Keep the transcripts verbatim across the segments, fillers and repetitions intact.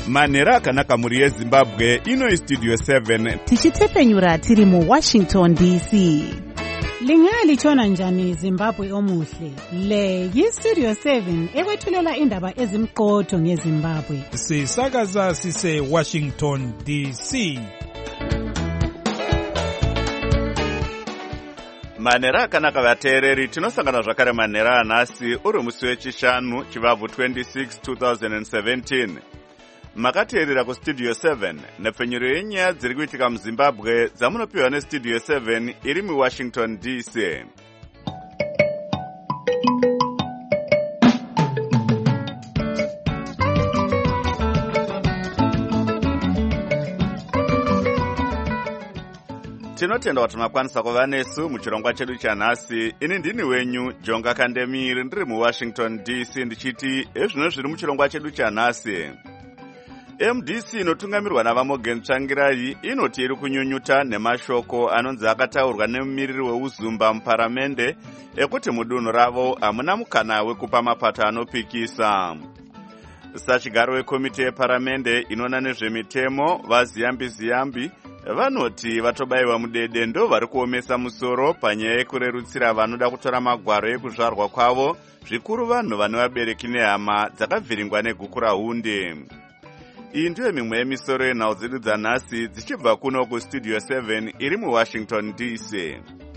manhero akanaka mhuri yezimbabwe. Ino Studio seven tichitepfenyura tiri muWashington D C. Lingalitshona njani Zimbabwe omuhle? Le yiStudio seven ekwethulela indaba ezimqotho ngeZimbabwe. Sisakaza sise Washington D C. manhero akanaka vateereri, tinosangana zvakare manhero anhasi uri musi wechishanu chivabvu twenty-six twenty seventeen. Makateerera kuStudio seven nepfenyuro yenyaya dziri kuitika muZimbabwe dzamunopiwa neStudio seven iri muWashington D C. Tinotenda kuti makwanisa kuva nesu muchirongwa chedu chanhasi. Ini ndini wenyu Jonga Kandemiri ndiri muWashington D C ndichiti ezvino zviri muchirongwa chedu chanhasi. M D C inotungamirwa naVamogen Tsvangirai inoti iri kunyunyuta nemashoko anonzi akataurwa nemumiriri weuzumba muparamende ekuti mudunhu ravo hamuna mukana wekupa mapato anopikisa. Sachigaro wekomiti yeparamende inoona nezvemitemo vaZiyambi Ziyambi vanoti vatobayiwa mudede ndo vari kuomesa musoro panyaya yekurerutsira vanoda kutora magwaro ekuzvarwa kwavo, zvikuru vanhu vane vabereki nehama dzakavhiringwa neguku raHunde. Iyi ndiyo mimwe yemisoro yenhau dzedu dzanhasi dzichibva kuno kuStudio seven iri muWashington D C.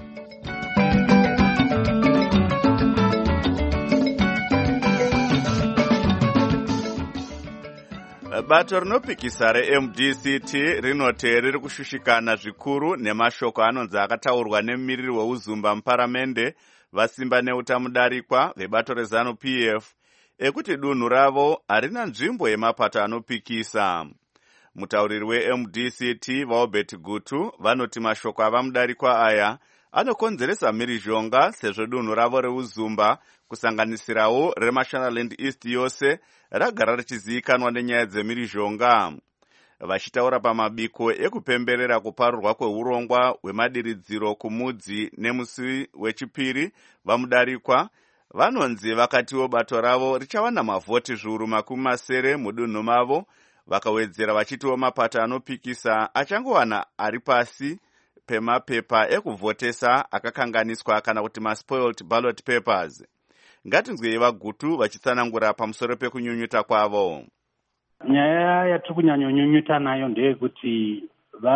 Bato rinopikisa reM D C T rinoti riri kushushikana zvikuru nemashoko anonzi akataurwa nemumiriri weuzumba muparamende vasimba neutamudarikwa vebato reZanu P F ekuti dunhu ravo harina nzvimbo yemapato anopikisa. Mutauriri weM D C T vaObert Gutu vanoti mashoko avamudarikwa aya anokonzeresa mhirizhonga sezvo dunhu ravo reuzumba kusanganisirawo reMashonaland East yose ragara richizivikanwa nenyaya dzemhirizhonga. Vachitaura pamabiko ekupemberera kuparurwa kweurongwa hwemadiridziro kumudzi nemusi wechipiri vamudarikwa vanonzi vakatiwo bato ravo richawana mavhoti zviuru makumi masere mudunhu mavo, vakawedzera vachitiwo mapato anopikisa achangowana ari pasi pemapepa ekuvhotesa akakanganiswa kana kuti maspoiled ballot papers. Ngatinzwei vaGutu vachitsanangura pamusoro pekunyunyuta kwavo. Nyaya yatiri kunyanyonyunyuta nayo ndeyekuti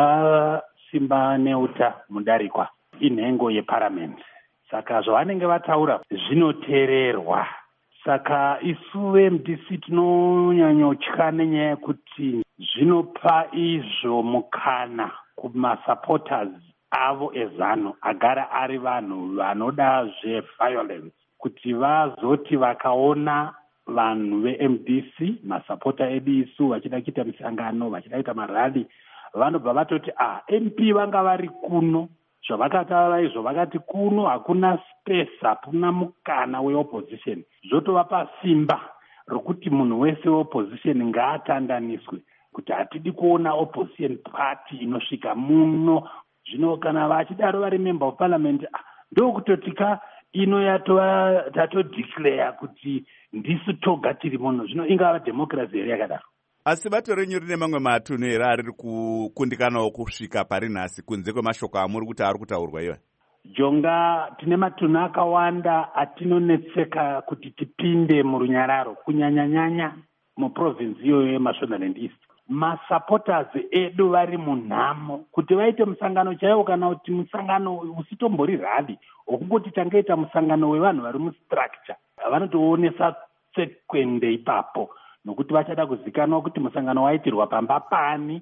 vasimba neuta mudarikwa inhengo yeparamende, saka zvavanenge vataura zvinoteererwa. Saka isu veM D C tinonyanyotya nenyaya yekuti zvinopa izvo mukana kumasupporters avo eZanu agara ari vanhu vanoda zveviolence, kuti vazoti vakaona vanhu veM D C masupporter edu isu vachida kuita misangano vachida kuita marali vanobva vatoti ah M P vanga vari kuno, zvavakataura izvo vakati kuno hakuna space, hakuna mukana weopposition. Zvotovapa simba rokuti munhu wese weopposition ngaatandaniswe, kuti hatidi kuona opposition party inosvika muno. Zvino kana vachidaro vari member of parliament ndokutotika ino yatova tatodeclare kuti ndisu toga tiri muno. Zvino ingava democracy here yakadaro. Asi bato renyu rine mamwe matunhu here ariri kukundikanawo kusvika pari nhasi kunze kwemashoko amuri kuti ari kutaurwa iwe? Jonga, tine matunhu akawanda atinonetseka kuti tipinde murunyararo, kunyanyanyanya muprovince iyoyo yeMashonaland East. Masupporters edu vari munhamo kuti vaite musangano chaiwo, kana kuti musangano usitombori rally okungoti tangaita musangano wevanhu vari mustructure, vanotoonesa tsekwende ipapo nokuti vachada kuzikanwa kuti musangano waitirwa pamba pani.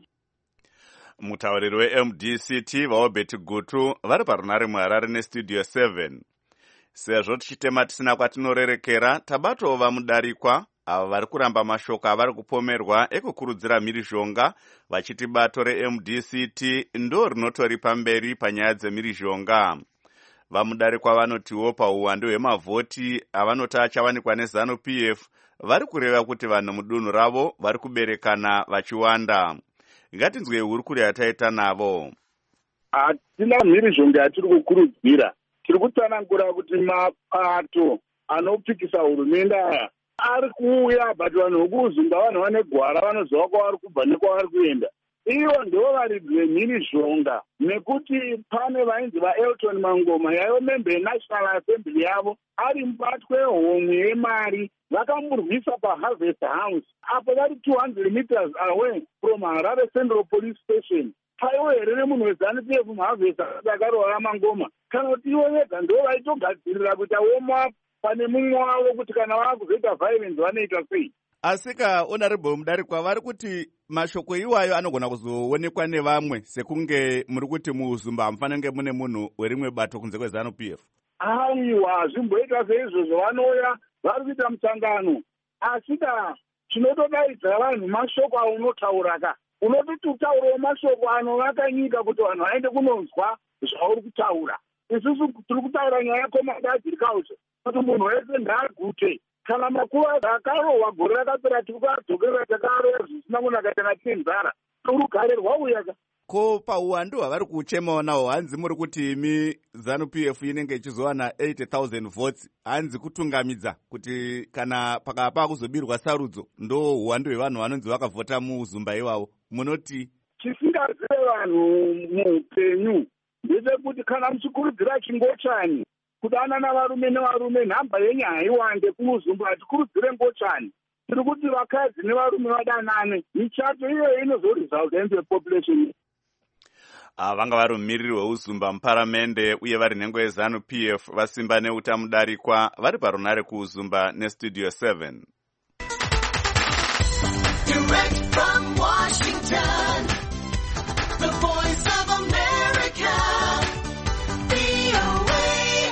Mutauriri weM D C T vaObert Gutu vari parunare muHarare neStudio seven. Sezvo tichitema tisina kwatinorerekera, tabatowo vamudarikwa ava vari kuramba mashoko avari kupomerwa ekukurudzira mhirizhonga, vachiti bato reM D C T ndo rinotori pamberi panyaya dzemhirizhonga. Vamudarikwa vanotiwo pauwandu hwemavhoti avanoti achawanikwa neZanu P F vari kureva kuti vanhu mudunhu ravo vari kuberekana vachiwanda. Ngatinzwei hurukuri yataita navo. Hatina mhirizhonga yatiri kukurudzira, tiri kutsanangura kuti mapato anopikisa hurumende aya ari kuuya but vanhu vokuzunga vanhu vane gwara vanoziva kwavari kubva nekwavari kuenda. Ivo ndivo varidzi vemhirizhonga, nekuti pane vainzi vaElton Mangoma yaivo membe yeNational Assembly yavo ari mubatwe homwe yemari, vakamurwisa paHarvest House apo vari two hundred meters away from Harare Central Police Station. Paivo here nemunhu weZANU-P F muHarvest akarova Mangoma, kana kuti ivo vega ndivo vaitogadzirira kuti aoma pane mumwe wavo kuti kana vakuzoita violence vanoita sei. Asika honorable Mudarikwa, vari kuti mashoko iwayo anogona kuzoonekwa nevamwe sekunge muri kuti muZumba hamufanenge mune munhu werimwe bato kunze kweZANU-P F. Aiwa, zvimboita seizvozvo vanouya vari kuita musangano, asika chinotodaidzira vanhu mashoko aunotaura ka. Unototi utaurawo mashoko anovaka nyika kuti vanhu vaende kunonzwa zvauri kutaura. Isusu tiri kutaura nyaya yecommand agriculture kuti munhu wese ngaagute. Kana makuva akarohwa gore rakapera tiri kuadzokerera takarohwa zvisina kunaka kana tine nzara torugare rwauyaka. Ko pauwandu hwavari kuchemawo nawo, hanzi muri kuti imi ZANU-P F inenge ichizowana eighty thousand votes, hanzi kutungamidza kuti kana pakapa kuzobirwa sarudzo ndo uwandu hwevanhu vanonzi vakavhota muZumba iwavo, munoti? Chisingazive vanhu muupenyu ndechekuti kana muchikurudzira chingochani kudana navarume nevarume, nhamba yenyu haiwande kuZumba, hatikurudzire ngochani. Tiri kuti vakadzi nevarume vadanane, michato iyoyo inozoresulta in the population. Uh, vanga vari mumiriri weUzumba muparamende uye vari nhengo yeZANU-P F vasimba neuta Mudarikwa vari parunare kuUzumba nestudio seven. Direct from Washington, the voice of America, V O A.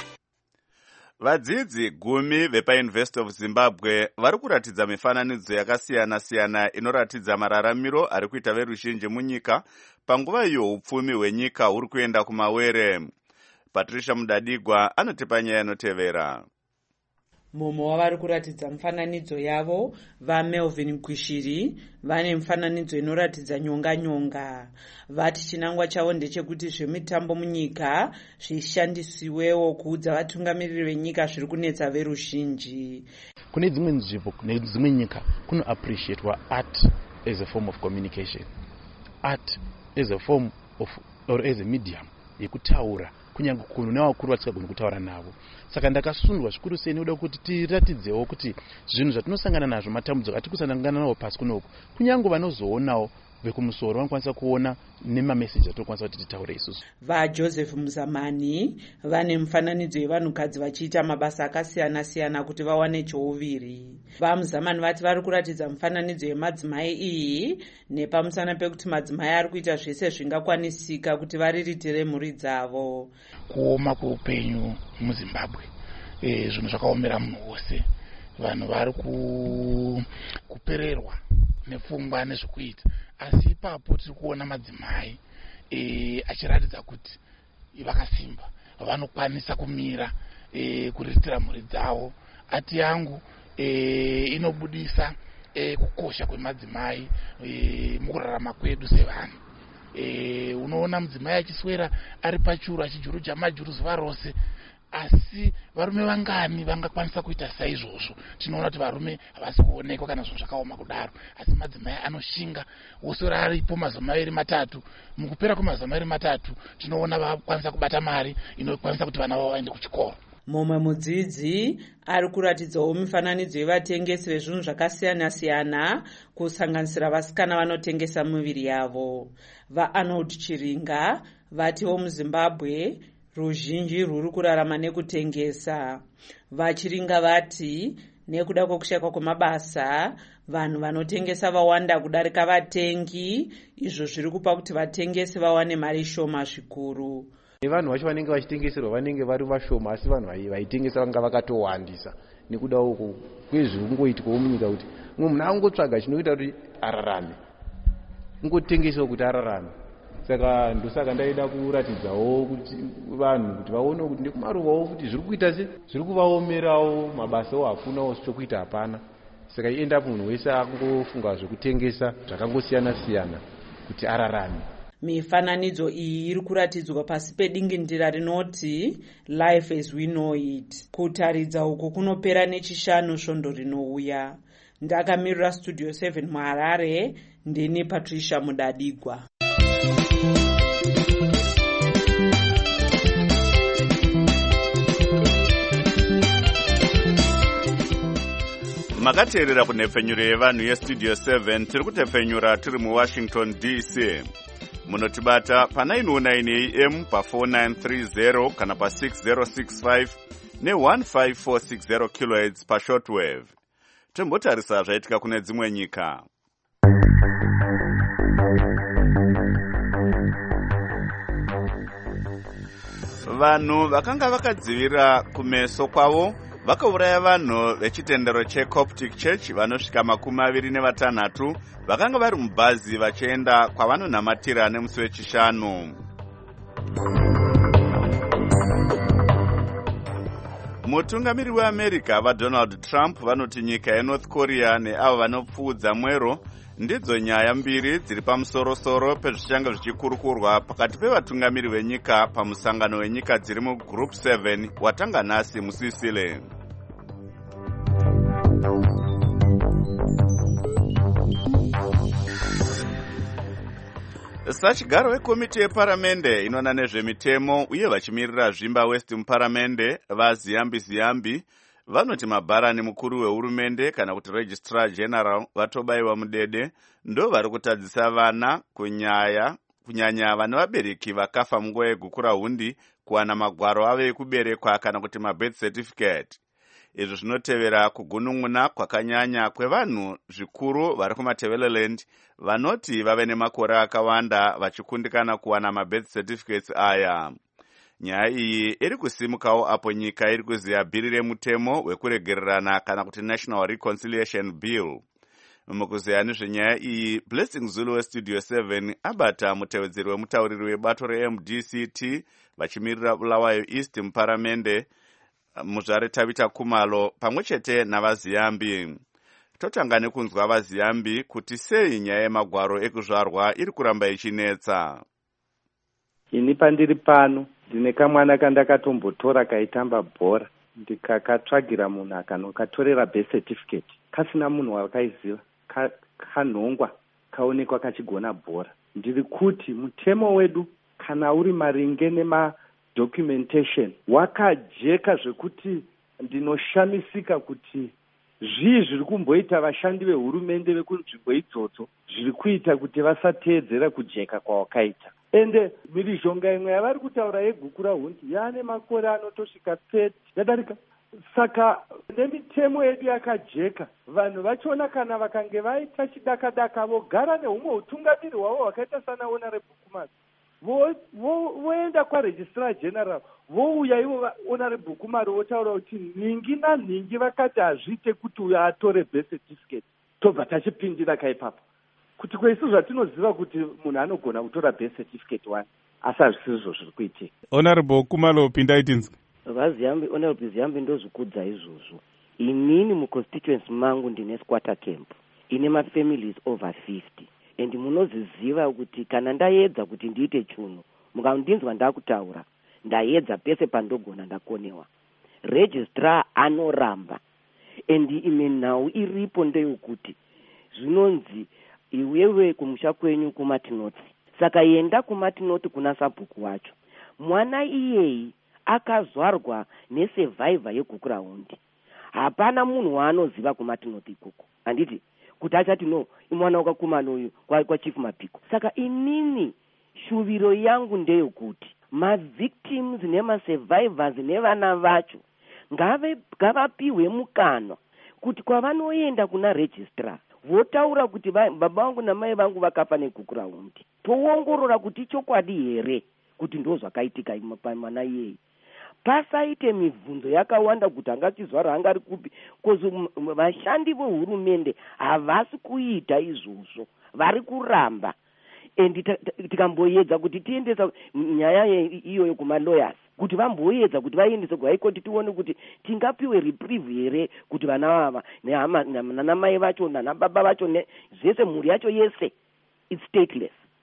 Vadzidzi gumi vepaUniversity of Zimbabwe vari kuratidza mifananidzo yakasiyana-siyana inoratidza mararamiro ari kuita veruzhinji munyika panguva iyo upfumi hwenyika huri kuenda kumawere. Patricia Mudadigwa anotipa nyaya inotevera. Mumwe wavari kuratidza mifananidzo yavo vaMelvin Kwishiri vane mifananidzo inoratidza nyonga-nyonga. Vati chinangwa chavo ndechekuti zvemitambo munyika zvishandisiwewo kuudza vatungamiriri venyika zviri kunetsa veruzhinji. Kune dzimwe nzvimbo nedzimwe nyika kuno appreciatewa art as a form of communication, art as a form of or as a medium yekutaura kunyange kunhu nevakuru vatisingagoni kutaura navo. Saka ndakasundwa zvikuru sei nekuda kuti tiratidzewo kuti zvinhu zvatinosangana nazvo, matambudziko atiri kusangana nawo pasi kunoku, kunyange vanozoonawo vekumusoro vanokwanisa kuona nemameseji atinokwanisa kuti titaure isusu. VaJoseph Muzamani vane mifananidzo yevanhukadzi vachiita mabasa akasiyana-siyana kuti vawane chouviri. VaMuzamani vati vari kuratidza mifananidzo yemadzimai iyi nepamusana pekuti madzimai ari kuita zvese zvingakwanisika kuti variritire mhuri dzavo. Kuoma kweupenyu muZimbabwe e, zvinhu zvakaomera munhu wose. Vanhu vari ku, kupererwa nepfungwa nezvekuita, asi ipapo tiri kuona madzimai e, achiratidza kuti vakasimba, vanokwanisa kumira e, kuriritira mhuri dzavo. Ati yangu e, inobudisa e, kukosha kwemadzimai e, mukurarama kwedu sevanhu. E, unoona mudzimai achiswera ari pachuru achijuruja majuru zuva rose, asi varume vangani vangakwanisa kuita saizvozvo? Tinoona kuti varume havasi kuonekwa kana zvinhu zvakaoma kudaro, asi madzimai anoshinga. Wosora aripo mazuva maviri matatu, mukupera kwemazuva maviri matatu tinoona vakwanisa kubata mari inokwanisa kuti vana vavo vaende kuchikoro. Mumwe mudzidzi ari kuratidzawo mifananidzo yevatengesi vezvinhu zvakasiyana-siyana kusanganisira vasikana vanotengesa miviri yavo. VaArnold Chiringa vatiwo muZimbabwe ruzhinji rwuri kurarama nekutengesa. VaChiringa vati nekuda kwekushayikwa kwemabasa vanhu vanotengesa vawanda kudarika vatengi, izvo zviri kupa kuti vatengesi vawane mari shoma zvikuru. Vanhu vacho vanenge vachitengeserwa vanenge vari vashoma, asi vanhu vaitengesa vanga vakatowandisa nekuda uko kwezviri kungoitwawo munyika kuti mumwe munhu angotsvaga chinoita kuti ararame, ungotengesawo kuti ararame. Saka ndosaka ndaida kuratidzawo kuti vanhu kuti vaone kuti ndekumaruvawo kuti zviri kuita se zviri kuvaomerawo, mabasawo hakunawo chokuita hapana. Saka ienda munhu wese akungofunga zvekutengesa zvakangosiyana-siyana kuti ararame. Mifananidzo iyi iri kuratidzwa pasi pedingindira rinoti Life as we know it. Kutaridza uku kunopera nechishanu svondo rinouya. Ndakamirira Studio seven muHarare, ndini Patricia Mudadigwa. Makateerera kunhepfenyuro yevanhu yestudio seven tiri kutepfenyura tiri muWashington D C. Munotibata pa nine oh nine A M pa four nine three zero kana pa six zero six five ne one five four six zero kilohertz pa shortwave. Timbotarisa zvaitika kune dzimwe nyika. Vanhu vakanga vakadzivira kumeso kwavo vakauraya vanhu vechitendero cheCoptic Church vanosvika makumi maviri nevatanhatu vakanga vari mubhazi vachienda kwavanonhamatira nemusi wechishanu. Mutungamiri weAmerica vaDonald Trump vanoti nyika yeNorth Korea neavo vanopfuudza mwero ndidzo nyaya mbiri dziri pamusorosoro pezvichanga zvichikurukurwa pakati pevatungamiri venyika pamusangano wenyika dziri mugroup seven watanga nhasi muSicily. Sachigaro wekomiti yeparamende inoona nezvemitemo uye vachimirira zvimba West muparamende vaZiyambi Ziyambi vanoti mabharani mukuru wehurumende kana kuti registrar general vatobayiwa mudede ndo vari kutadzisa vana kunyaya kunyanya vane vabereki vakafa munguva yegukura hundi kuwana magwaro avo ekuberekwa kana kuti mabirth certificate. Izvi zvinotevera kugunun'una kwakanyanya kwevanhu zvikuru vari kumaTeveleland vanoti vave nemakore akawanda vachikundikana kuwana mabirth certificates aya. Nyaya iyi iri kusimukawo apo nyika iri kuziya bhiri remutemo wekuregererana kana kuti National Reconciliation Bill. Mukuziya nezvenyaya iyi, Blessing Zulu weStudio seven abata mutevedzeri wemutauriri webato reM D C T vachimirira Bulawayo East muparamende muzvare Tabita Kumalo pamwe chete navaZiyambi. Totanga nekunzwa vaZiyambi kuti sei nyaya yemagwaro ekuzvarwa iri kuramba ichinetsa. Ini pandiri pano ndine kamwana kandakatombotora kaitamba bhora ndikakatsvagira munhu akanokatorera birth certificate kasina munhu wakaiziva kanhongwa kaonekwa kachigona bhora. Ndiri kuti mutemo wedu kana uri maringe nemadocumentation wakajeka zvekuti ndinoshamisika kuti zvii zviri kumboita vashandi vehurumende vekunzvimbo idzodzo zviri kuita kuti vasateedzera kujeka kwawakaita. Ende mirizhonga imwe yavari kutaura yegukura hundi yaane makore anotosvika thirty yadarika. Saka nemitemo yedu yakajeka, vanhu vachiona kana vakange vaita chidakadaka vogara nehumwe utungamiri hwavo hwakaita sana Honorable Kumalo voenda kwaregistrar general vouya ivo Honorable Kumalo votaura kuti ningi nanhingi vakati hazviite kuti uyo atore birth certificate, tobva tachipindira kaipapo kuti kweisu zvatinoziva kuti munhu anogona kutora birth certificate one asi hazvisizvo zviri kuitika. Honorable Kumalo pindaitinzwi. VaZiyambi, Honorable Ziyambi ndozvikudza izvozvo. Inini muconstituency mangu ndine squatter camp ine mafamilies over fifty and munoziziva kuti kana ndaedza kuti ndiite chuno mukandinzwa ndakutaura ndaedza pese pandogona ndakonewa. Registrar anoramba and imwe nhau iripo ndeyokuti zvinonzi iwewe kumusha kwenyu kumatinoti. Saka yenda kumatinoti kuna sabhuku wacho mwana iyei akazvarwa nesurvivor yegukura hundi. Hapana munhu waanoziva kumatinoti ikoko. Handiti kuti achati no imwana wakakumana uyu kwa chief Mapiko. Saka inini shuviro yangu ndeyokuti mavictims nemasurvivors nevana vacho ngave ngavapiwe mukana kuti kwavanoenda kuna registrar votaura kuti baba vangu namai vangu vakafa negukura hundi, toongorora kuti chokwadi here kuti ndo zvakaitika pamwana iyeye. Pasaite mibvunzo yakawanda kuti angachizvara angari kupi kozi vashandi vehurumende havasi kuita izvozvo, vari kuramba. And tikamboedza kuti tiendesa nyaya iyoyo kumalawyers kuti vamboedza kuti vaendese kuhigh court tione kuti tingapiwe reprieve here kuti vana vava nanamai vacho nanababa vacho zvese mhuri yacho yese it's stateless.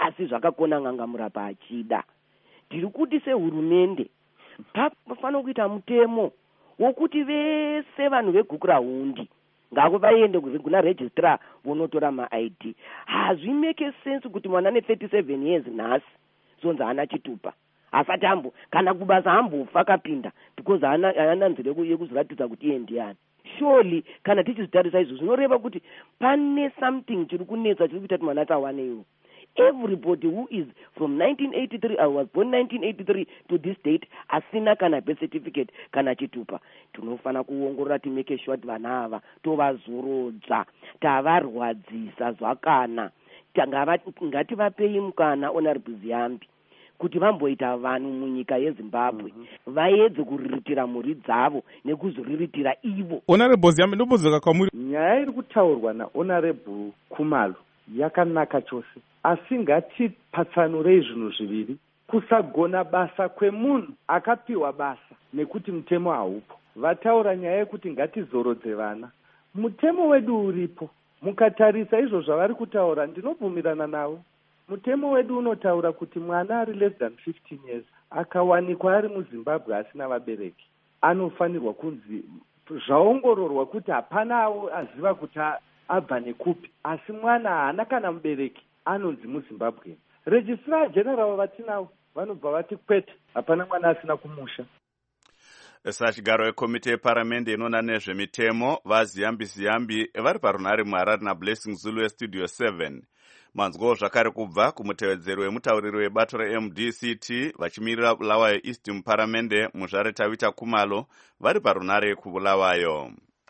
asi zvakakona ngangamura paachida. Tiri kuti sehurumende pafanira kuita mutemo wokuti vese vanhu vegukurahundi ngako vaende kuna registrar vonotora ma-I D. Hazvimeke sense kuti mwana ne thirty-seven years nhasi zonzi hana chitupa asati ambo kana kubasa ambofa akapinda because haana nzira yekuzoratidza kuti iye ndiani. Surely kana tichizvitarisa izvo zvinoreva kuti pane something chiri kunetsa chiri kuita kuti mwana asawanewo. Everybody who is from nineteen eighty-three, I was born nineteen eighty-three to this date, asina kana birth certificate kana chitupa. Tunofana kuongorora ti make sure kuti vana ava tovazorodza, tavarwadzisa zvakana. Ngati vapei mukana Honorable Ziyambi kuti vamboita vanhu munyika yeZimbabwe vaedze kuriritira mhuri dzavo nekuzoriritira ivo. Honorable Ziyambi, ndobvunza kwamuri, nyaya iri kutaurwa naHonorable Khumalo yakanaka chose, asi ngatipatsanurei zvinhu zviviri. Kusagona basa kwemunhu akapiwa basa nekuti mutemo haupo. Vataura nyaya yekuti ngatizorodze vana, mutemo wedu uripo. Mukatarisa izvo zvavari kutaura ndinobvumirana navo. Mutemo wedu unotaura kuti mwana ari less than fifteen years akawanikwa ari muZimbabwe asina vabereki, anofanirwa kunzi zvaongororwa kuti hapana aziva kuti abva nekupi, asi mwana haana kana mubereki anonzi muZimbabwe. Registrar General vatinavo vanobva vati kwete, hapana mwana asina kumusha. Sachigaro wekomite yeparamende inoona nezvemitemo vaZiyambi Ziyambi vari parunare muHarare naBlessing Zulu westudio seven. Manzwawo zvakare kubva kumutevedzeri wemutauriri webato reM D C T vachimirira Bulawayo East muparamende muzvare Tavita Khumalo vari parunare kuBulawayo.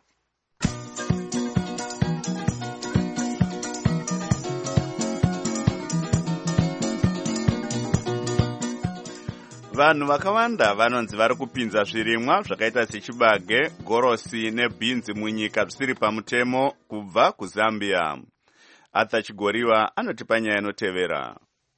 Vanhu vakawanda vanonzi vari kupinza zvirimwa zvakaita sechibage, gorosi nebhinzi munyika zvisiri pamutemo kubva kuZambia. Arthur Chigoriwa anotipa nyaya inotevera.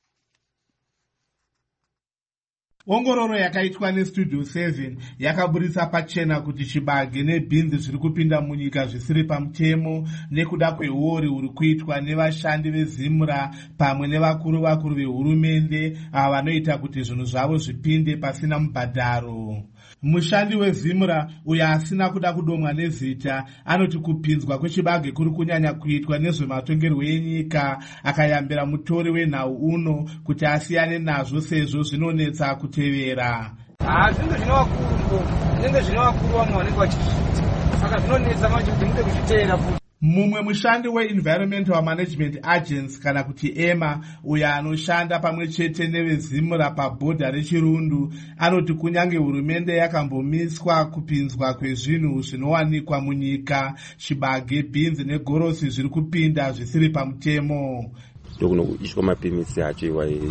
Ongororo yakaitwa nestudio seven yakaburitsa pachena kuti chibage nebhinzi zviri kupinda munyika zvisiri pamutemo nekuda kwehuori huri kuitwa nevashandi veZimra pamwe nevakuru vakuru vehurumende ava vanoita kuti zvinhu zvavo zvipinde pasina mubhadharo. Mushandi weZimra uyo asina kuda kudomwa nezita anoti kupinzwa kwechibage kuri kunyanya kuitwa nezvematongerwo enyika, akayambira mutori wenhau uno kuti asiyane nazvo sezvo zvinonetsa kutevera. Ah, zvinhu zvinovakuru zvinenge zvinovakuru vanhu vanenge vachizviita, saka zvinonetsa manje kuti mude kuzviteera futi. Mumwe mushandi weEnvironmental Management Agency kana kuti EMA uyo anoshanda pamwe chete neveZimra pabhodha reChirundu anoti kunyange hurumende yakambomiswa kupinzwa kwezvinhu zvinowanikwa munyika, chibage, bhinzi negorosi zviri kupinda zvisiri pamutemo. Ndokunoiswa mapimisi acho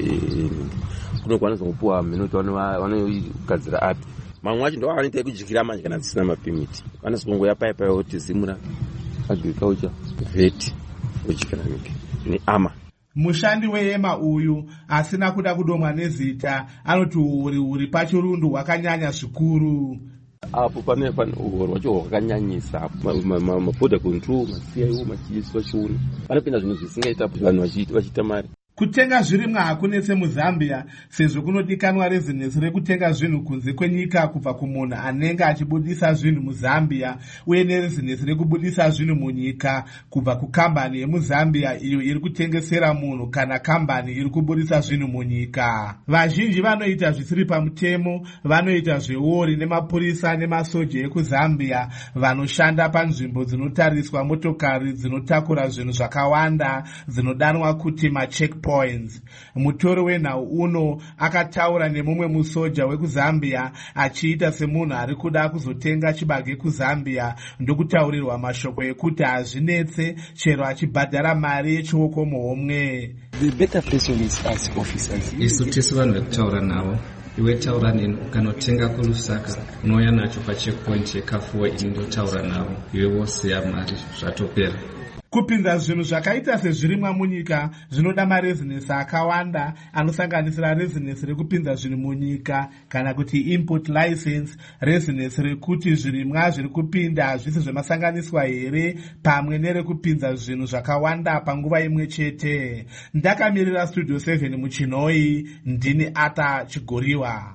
kunokwanisa kupuwa minoti vanogadzira api. Mamwe acho ndo anoita kujikira manje kana zvisina mapimiti. Vanozipongoya paipa yoti Zimra agriculture vet uchikanike ni ama. Mushandi weEMA uyu asina kuda kudomwa nezita anoti uri uri paChirundu hwakanyanya zvikuru. Apo pane pane uhoro wacho hwakanyanyisa maborder control masiyawo machiiswa chiuno panopinda zvinhu zvisingaita vanhu vachiita mari. Kutenga zvirimwa hakunetse muZambia sezvo kunodikanwa rezinesi rekutenga zvinhu kunze kwenyika kubva kumunhu anenge achibudisa zvinhu muZambia uye nerezinesi rekubudisa zvinhu munyika kubva kukambani yemuZambia iyo iri kutengesera munhu kana kambani iri kubudisa zvinhu munyika. Vazhinji vanoita zvisiri pamutemo, vanoita zveori nemapurisa nemasoja ekuZambia vanoshanda panzvimbo dzinotariswa motokari dzinotakura zvinhu zvakawanda dzinodanwa kuti macheck points. Mutori wenhau uno akataura nemumwe musoja wekuZambia achiita semunhu ari kuda kuzotenga chibage kuZambia ndokutaurirwa mashoko ekuti hazvinetse chero achibhadhara mari yechioko muhomwe. The better person is as officers. Isu tisi vanhu vekutaura navo. Iwe taura neni ukanotenga kuRusaka unouya nacho pacheckpoint yekafuwa indotaura navo. Iwe wose yamari zvatopera. kupinza zvinhu zvakaita sezvirimwa munyika zvinoda marezinesi akawanda anosanganisira rezinesi rekupinza zvinhu munyika kana kuti input license, rezinesi rekuti zvirimwa zviri kupinda zvisi zvemasanganiswa here, pamwe nerekupinza zvinhu zvakawanda panguva imwe chete. Ndakamirira studio seven muchinoi, ndini Ata Chigoriwa.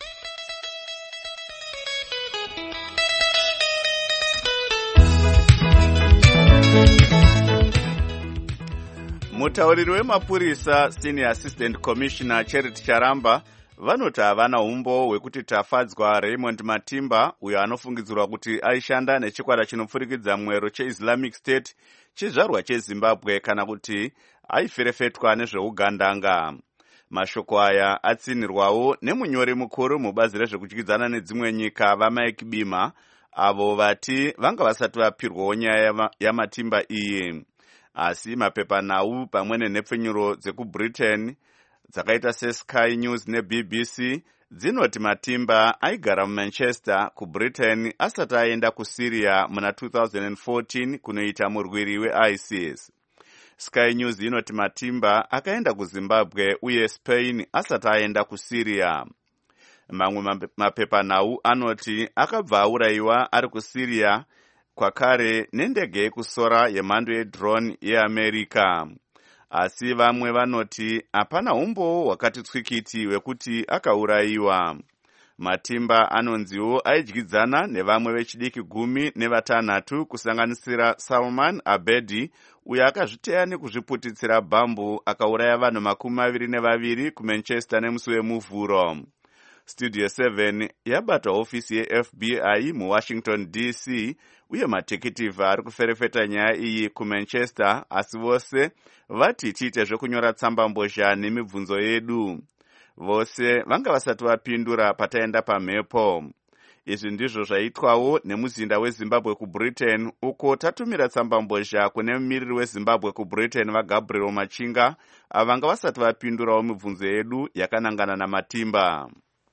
Mutauriri wemapurisa Senior Assistant Commissioner Charity Charamba vanoti havana umbo hwekuti tafadzwa Raymond Matimba, uyo anofungidzirwa kuti aishanda nechikwata chinopfurikidza mwero cheIslamic State chizvarwa cheZimbabwe kana kuti aiferefetwa nezveugandanga. Mashoko aya atsinirwawo nemunyori mukuru mubazi rezvekudyidzana nedzimwe nyika vaMike Bima, avo vati vanga vasati vapirwawo nyaya yaMatimba iyi. Asi mapepanhau pamwe nenhepfenyuro dzekuBritain dzakaita seSky News neB B C dzinoti Matimba aigara muManchester kuBritain asati aenda kuSyria muna two thousand fourteen kunoita murwiri weISIS. Sky News inoti Matimba akaenda kuZimbabwe uye Spain asati aenda kuSyria. Mamwe mapepanhau anoti akabva aurayiwa ari kuSyria kwakare nendege yekusora yemhando yedrone yeAmerica. Asi vamwe vanoti hapana umbo hwakati tswikiti hwekuti akaurayiwa. Matimba anonziwo aidyidzana nevamwe vechidiki gumi nevatanhatu kusanganisira Salman Abedi, uyo akazviteya nekuzviputitsira bhambu akauraya vanhu makumi maviri nevaviri kuManchester nemusi wemuvhuro. Studio seven yabata hofisi yeF B I muWashington D C uye madetektivhi ari kuferefeta nyaya iyi kuManchester, asi vose vati tiite zvekunyora tsamba mbozha nemibvunzo yedu. Vose vanga vasati vapindura pataenda pamhepo. Izvi ndizvo zvaitwawo nemuzinda weZimbabwe kuBritain, uko tatumira tsamba mbozha kune mumiriri weZimbabwe kuBritain vaGabriel Machinga, ava vanga vasati vapindurawo mibvunzo yedu yakanangana naMatimba.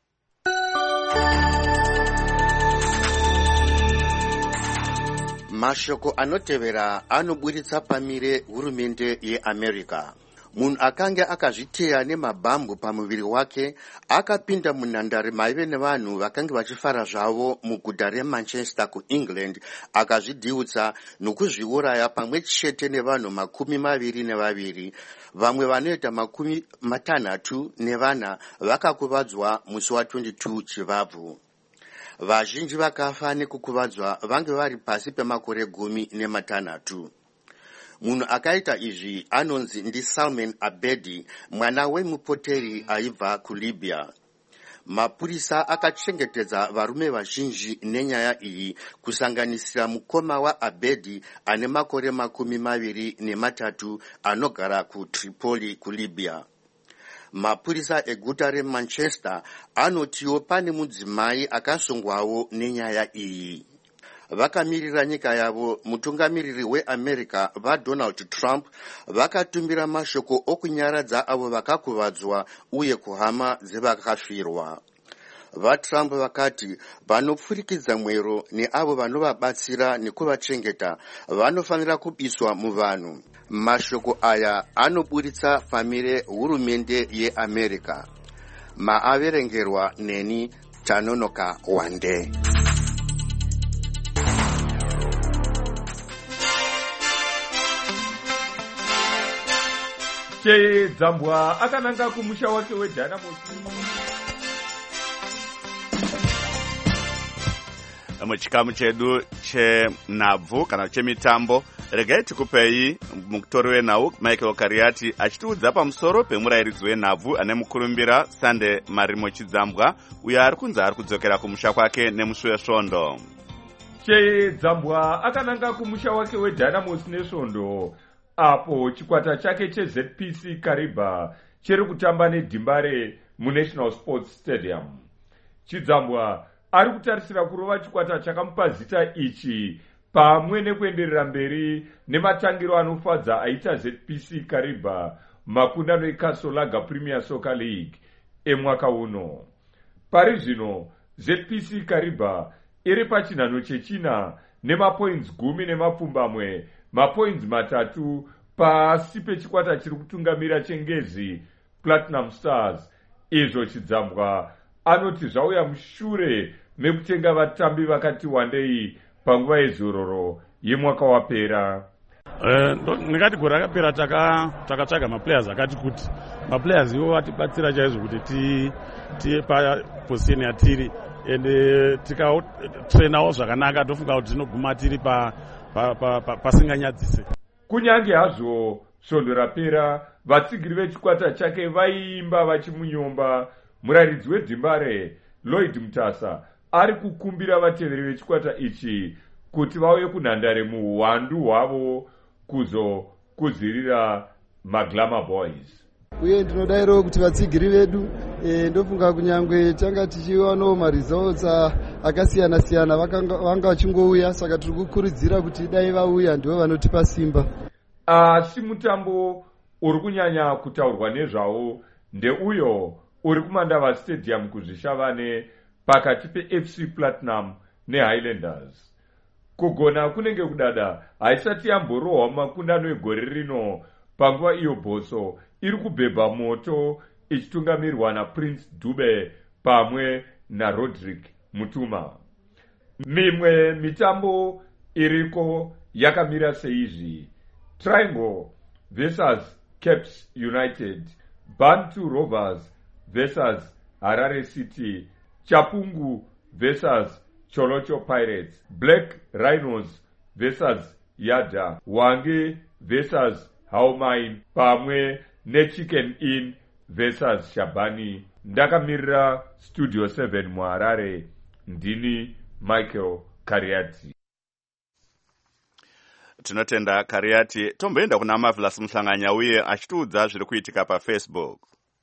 Mashoko anotevera anoburitsa pamire hurumende yeAmerica. Munhu akanga akazviteya nemabhambu pamuviri wake akapinda munhandare maive nevanhu vakanga vachifara zvavo muguta reManchester kuEngland, akazvidhiutsa nokuzviuraya pamwe chete nevanhu makumi maviri nevaviri. Vamwe vanoita makumi matanhatu nevana vakakuvadzwa musi wa22 Chivabvu. Vazhinji vakafa nekukuvadzwa vange vari pasi pemakore gumi nematanhatu. Munhu akaita izvi anonzi ndi Salman Abedi, mwana wemupoteri aibva kuLibya. Mapurisa akachengetedza varume vazhinji nenyaya iyi, kusanganisira mukoma waAbedi ane makore makumi maviri nematatu anogara kuTripoli kuLibya. Mapurisa eguta reManchester anotiwo pane mudzimai akasungwawo nenyaya iyi. Vakamirira nyika yavo, mutungamiriri weAmerica vaDonald Trump vakatumira mashoko okunyaradza avo vakakuvadzwa uye kuhama dzevakafirwa. VaTrump vakati vanopfurikidza mwero neavo vanovabatsira nekuvachengeta vanofanira kubiswa muvanhu. Mashoko aya anoburitsa pamire hurumende yeAmerica. Maaverengerwa neni Tanonoka Wande. Che Dzambwa akananga kumusha wake weDynamos. Muchikamu chedu chenhabvu kana chemitambo, regai tikupei mutori wenhau Michael Kariati achitiudza pamusoro pemurayiridzi wenhabvu ane mukurumbira Sunday Marimo Chidzambwa, uyo ari kunzi ari kudzokera kumusha kwake nemusi wesvondo. Che Dzambwa akananga kumusha wake weDynamos nesvondo, apo chikwata chake cheZ P C Kariba chiri kutamba neDhimbare muNational Sports Stadium. Chidzambwa ari kutarisira kurova chikwata chakamupa zita ichi pamwe nekuenderera mberi nematangiro anofadza aita Z P C Kariba makundano eKasolaga Premier Soccer League emwaka uno. Pari zvino Z P C Kariba iri pachinhano chechina nemapoints gumi nemapfumbamwe mapoints matatu pasi pechikwata chiri kutungamira chengezi Platinum Stars. Izvo Chidzambwa anoti zvauya mushure mekutenga vatambi vakati wandei panguva yezororo yemwaka wapera. ndingati gore rakapera takatsvaga maplayers akati kuti maplayers ivo vatibatsira chaizvo kuti tive paposition yatiri ende tikatrenawo zvakanaka tofunga kuti tinoguma tiri pasinganyadzise. Kunyange hazvo svondo rapera vatsigiri vechikwata chake vaiimba vachimunyomba, muraridzi wedhimbare Lloyd Mutasa ari kukumbira vateveri vechikwata ichi kuti vauye kunhandare muhwandu hwavo kuzokuzirira maGlamour Boys. Uye ndinodairowo kuti vatsigiri vedu e, ndofunga kunyangwe tanga tichiwanawo maresults akasiyana siyana vanga vachingouya, saka tiri kukurudzira kuti dai vauya ndivo vanotipa simba. Asi mutambo uri kunyanya kutaurwa nezvawo ndeuyo uri kuMandava Stadium kuzvishavane pakati peF C Platinum neHighlanders. Kugona kunenge kudada haisati yamborohwa mumakundano egore rino panguva iyo Boso iri kubhebha moto ichitungamirwa naPrince Dube pamwe naRodrick Mutuma. Mimwe mitambo iriko yakamira seizvi: Triangle versus Caps United, Bantu Rovers versus Harare City, Chapungu versus Cholocho Pirates, Black Rhinos versus Yada, Wange versus Haumain pamwe neChicken Inn versus Shabani. Ndakamirira Studio seven muHarare, ndini Michael Kariati. Tinotenda Kariati. Tomboenda kuna Marvelous Mhlanganya uye achitiudza zviri kuitika paFacebook.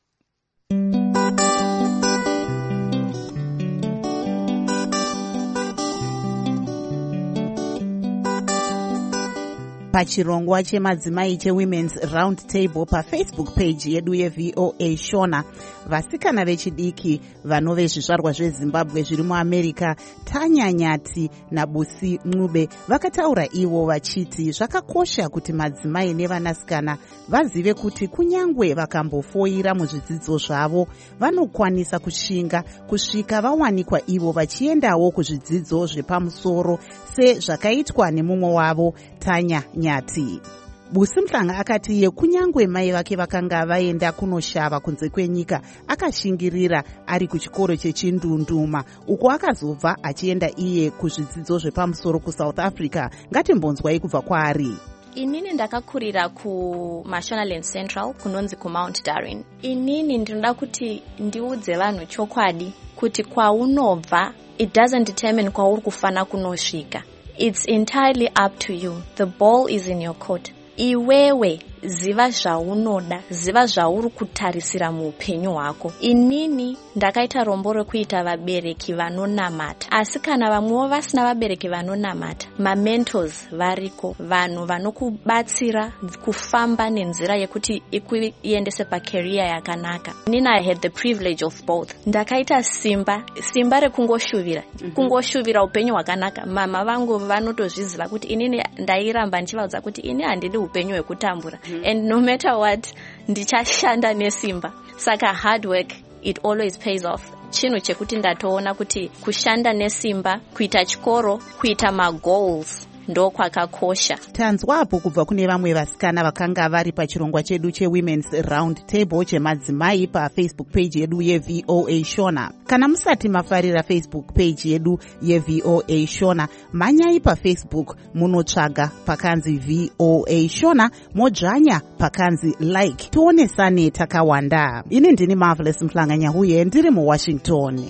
Pachirongwa chemadzimai cheWomen's Round Table paFacebook page yedu yeV O A Shona, vasikana vechidiki vanove zvizvarwa zveZimbabwe zviri muAmerica, Tanya Nyati naBusi Ncube vakataura ivo vachiti zvakakosha kuti madzimai nevanasikana vazive kuti kunyangwe vakambofoira muzvidzidzo zvavo vanokwanisa kushinga kusvika vawanikwa ivo vachiendawo kuzvidzidzo zvepamusoro sezvakaitwa nemumwe wavo, Tanya Nyati. Busi Mhlanga akati iye kunyangwe mai vake vakanga vaenda kunoshava kunze kwenyika akashingirira ari kuchikoro chechindunduma uko akazobva achienda iye kuzvidzidzo zvepamusoro kuSouth Africa. Ngatimbonzwai kubva kwaari. Inini ndakakurira kuMashonaland Central kunonzi kuMount Darwin. Inini ndinoda kuti ndiudze vanhu chokwadi kuti kwaunobva it doesn't determine kwauri kufana kunosvika. It's entirely up to you. The ball is in your court. Iwewe ziva zvaunoda, ziva zvauri kutarisira muupenyu hwako. Inini ndakaita rombo rekuita vabereki vanonamata. Asi kana vamwewo vasina vabereki vanonamata, ma-mentors variko, vanhu vanokubatsira kufamba nenzira yekuti ikuendese pacareer yakanaka. Inini I had the privilege of both. Ndakaita simba, simba rekungoshuvira, mm-hmm. kungoshuvira upenyu hwakanaka. Mama vangu vanotozviziva kuti inini ndairamba ndichivaudza kuti ini handidi upenyu hwekutambura. Mm-hmm. And no matter what, ndichashanda nesimba. Saka hard work, it always pays off. Chinhu chekuti ndatoona kuti kushanda nesimba, kuita chikoro, kuita ma-goals, ndo kwakakosha. Tanzwapo kubva kune vamwe vasikana vakanga vari pachirongwa chedu cheWomen's Round Table chemadzimai paFacebook page yedu yeV O A Shona. Kana musati mafarira Facebook page yedu yeV O A Shona, manyai paFacebook munotsvaga pakanzi V O A Shona, modzvanya pakanzi like. Tionesane takawanda. Ini ndini Marvelous Mhlanganya uye ndiri muWashington.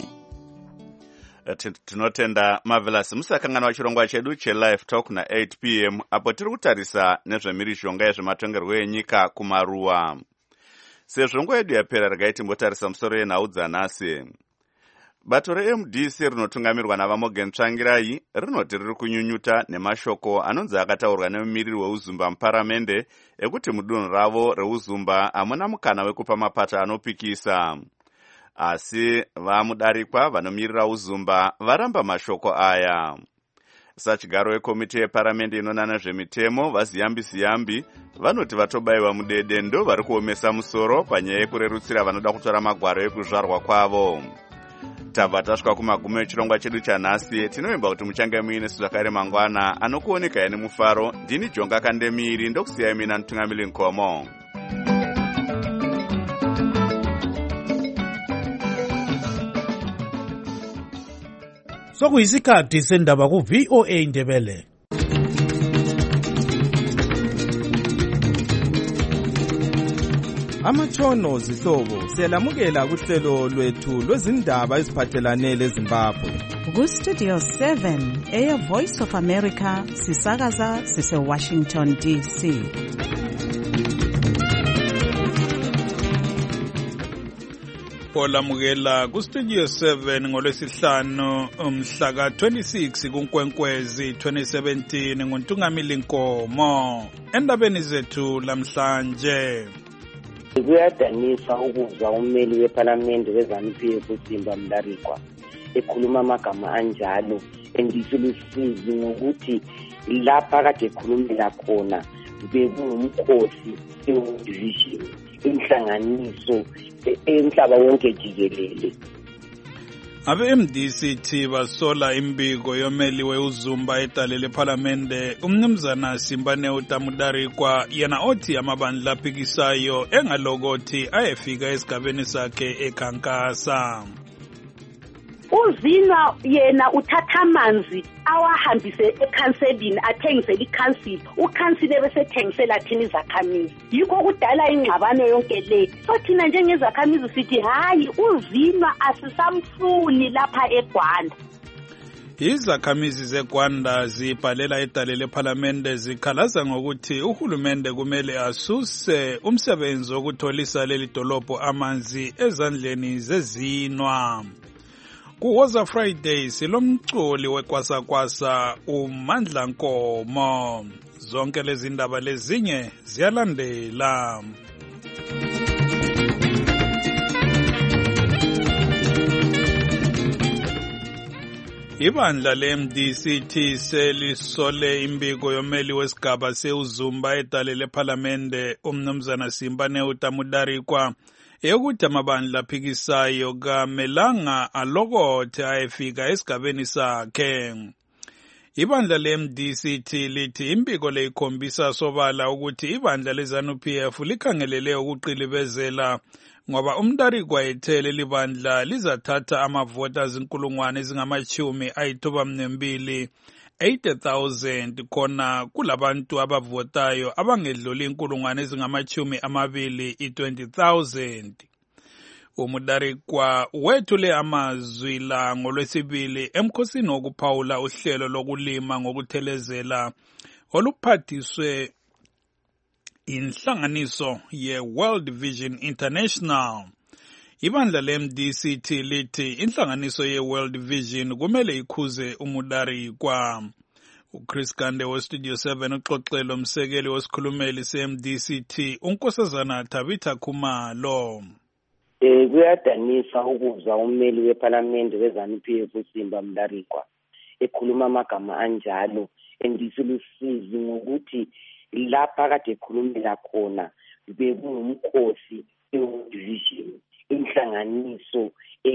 Tinotenda Marvelous. Musakanganwa chirongwa chedu cheLive Talk na eight p m apo tiri kutarisa nezvemhirizhonga yezvematongerwo enyika kumaruwa. Sezvo nguva yedu yapera regai timbotarisa musoro yenhau dzanhasi. Bato reM D C rinotungamirwa naVaMorgan Tsvangirai rinoti riri kunyunyuta nemashoko anonzi akataurwa nemumiriri weUzumba muparamende ekuti mudunhu ravo reUzumba hamuna mukana wekupa mapata anopikisa. Asi vamudarikwa vanomirira Uzumba varamba mashoko aya. sachigaro wekomiti yeparamende inonana zvemitemo vaziyambi ziyambi vanoti vatobayiwa mudede ndo vari kuomesa musoro panyaya yekurerutsira vanoda kutora magwaro ekuzvarwa kwavo. Tabva tasvika kumagumo echirongwa chedu chanhasi. Tinovimba kuti muchange muine zvakare mangwana anokuoneka yani mufaro. Ndini Jonga Kandemiri ndokusiyai mina Ntungamili Nkomo. Sokuyisikhathi sendaba ku V O A Ndebele. Amatshono zihlobo siyalamukela kuhlelo lwethu lwezindaba eziphathelane leZimbabwe. Ku Studio seven Air Voice of America sisakaza sise Washington D C. Olamukela ku Studio seven ngolwesihlanu umhla ka twenty-six kuNkwenkwezi twenty seventeen nguNtungamili Nkomo. Endabeni zethu lamhlanje kuyadanisa ukuzwa ummeli wePhalamende weZANU-P F uSimba Mdarikwa ekhuluma amagama anjalo endisilusizi ngokuthi lapha kade ekhulumela khona bekungumkhosi eWorld inhlanganiso emhlaba wonke jikelele. Abe-M D C T basola imbiko yomeli weUzumba edale lePhalamende umnumzana Simbane Utamudarikwa yena othi amabandla aphikisayo engalokothi ayefika esigabeni sakhe ekhankasa. Uzinwa yena uthatha amanzi awahambise ekhanselini athengisele ikhansili ukhansile besethengisela thina izakhamizi yikho kudala ingxabano yonke le. So thina njengezakhamizi sithi hayi uzinwa asisamfuni lapha eGwanda. Izakhamizi zeGwanda zibhalela edale lePhalamende zikhalaza ngokuthi uhulumende kumele asuse umsebenzi wokutholisa leli dolobho amanzi ezandleni zezinwa. Kuwoza Friday silomculi wekwasakwasa uMandla Nkomo. Zonke lezi ndaba lezinye ziyalandela. Ibandla le-M D C T selisole imbiko yomeli wesigaba seUzumba edale lePhalamende umnumzana Simbane Utamudarikwa eyokuthi amabandla aphikisayo kamelanga alokothe ayefika esigabeni sakhe. Ibandla le-M D C T lithi imbiko le ikhombisa sobala ukuthi ibandla leZANU-P F likhangelele ukuqilibezela ngoba uMdarikwa ethele libandla lizathatha amavoti azinkulungwane ezingamachumi ayithoba mnembili eighty thousand khona kulabantu abavotayo abangedluli inkulungwane ezingamachumi amabili i-twenty thousand. uMdarikwa wethule amazwi la ngolwesibili emkhosini wokuphawula uhlelo lokulima ngokuthelezela oluphathiswe inhlanganiso ye-World Vision International. Ibandla le-M D C T lithi inhlanganiso ye-World Vision kumele ikhuze uMdarikwa. uChris Kande weStudio seven uxoxele umsekeli wesikhulumeli se-M D C T uNkosazana Tabitha Khumalo. Eh kuyadanisa ukuzwa ummeli wePhalamende weZANU-P F uSimba Mdarikwa ekhuluma amagama anjalo endisilusizi ngokuthi lapha kade ekhulumela khona bekungumkhosi eWorld Vision inhlanganiso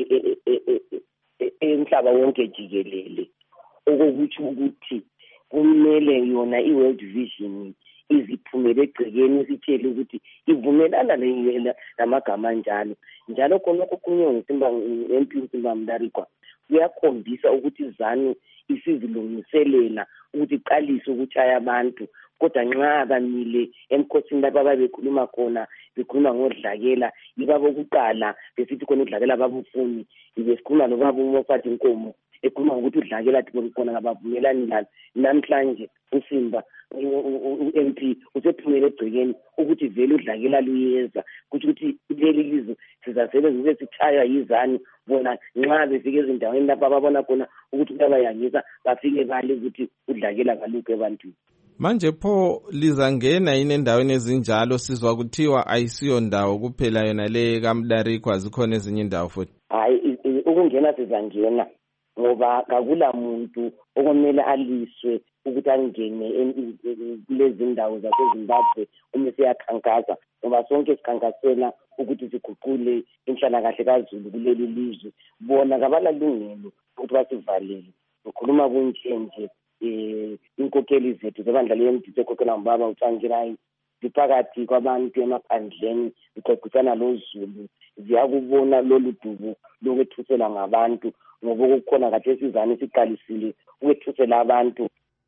emhlaba wonke jikelele. Okukuthi ukuthi kumele yona iWorld Vision iziphumele egcekeni sitshele ukuthi ivumelana namagama anjalo njalo khona okukhulunywa nguSimba M P uSimba Mdarikwa kuyakhombisa ukuthi ZANU isizilungiselela ukuthi iqalise ukuchaya abantu kodwa nxa bamile emkhosini lapha babekhuluma khona bekhuluma ngodlakela yibabo kuqala besithi khona udlakela babufuni besikhuluma nobaba uMoffat Nkomo ekhuluma ukuthi udlakela athi khona ngabavumelani lana namhlanje uSimba u-M P usephumele egcekeni ukuthi vele udlakela luyeza ukuthi leli lizwe sizasebenza sithaya yizani bona nxa befike ezindaweni lapha babona khona ukuthi kuyabayangisa bafike bale ukuthi udlakela kalukho ebantwini. Manje pho lizangena yini endaweni ezinjalo sizwa kuthiwa ayisiyo ndawo kuphela yona le kaMdarikwa zikhona ezinye indawo futhi? Hayi ukungena sizangena ngoba kakula muntu okumele aliswe ukuthi angene kulezi ndawo zaseZimbabwe uma siyakhankasa, ngoba sonke sikhankasela ukuthi siguqule inhlalakahle kaZulu kuleli lizwe. Bona kabanalungelo ukuthi basivalele. Ukhuluma kunje nje eh inkokheli zethu zebandla le-M D C ekhokhela ngubaba uTsvangirai ziphakathi kwabantu emaphandleni zixoxisana loZulu, ziyakubona lolu dubu lokwethusela ngabantu, ngoba kukhona kade sizane siqalisile ukwethusela abantu.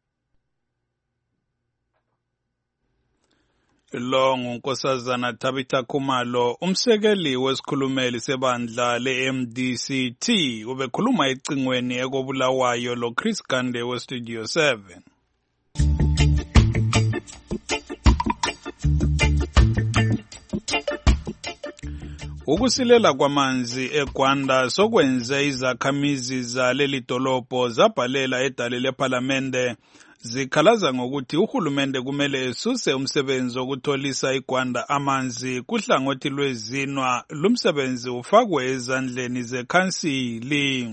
Lo ngunkosazana Tabitha Khumalo, umsekeli wesikhulumeli sebandla le-M D C T, ubekhuluma ecingweni ekobulawayo lo Chris Gande weStudio seven. Ukusilela kwamanzi eGwanda sokwenze izakhamizi zaleli dolobho zabhalela edale lePhalamende zikhalaza ngokuthi uhulumende kumele esuse umsebenzi wokutholisa iGwanda amanzi kuhlangothi lwezinwa, lumsebenzi ufakwe ezandleni zekhansili.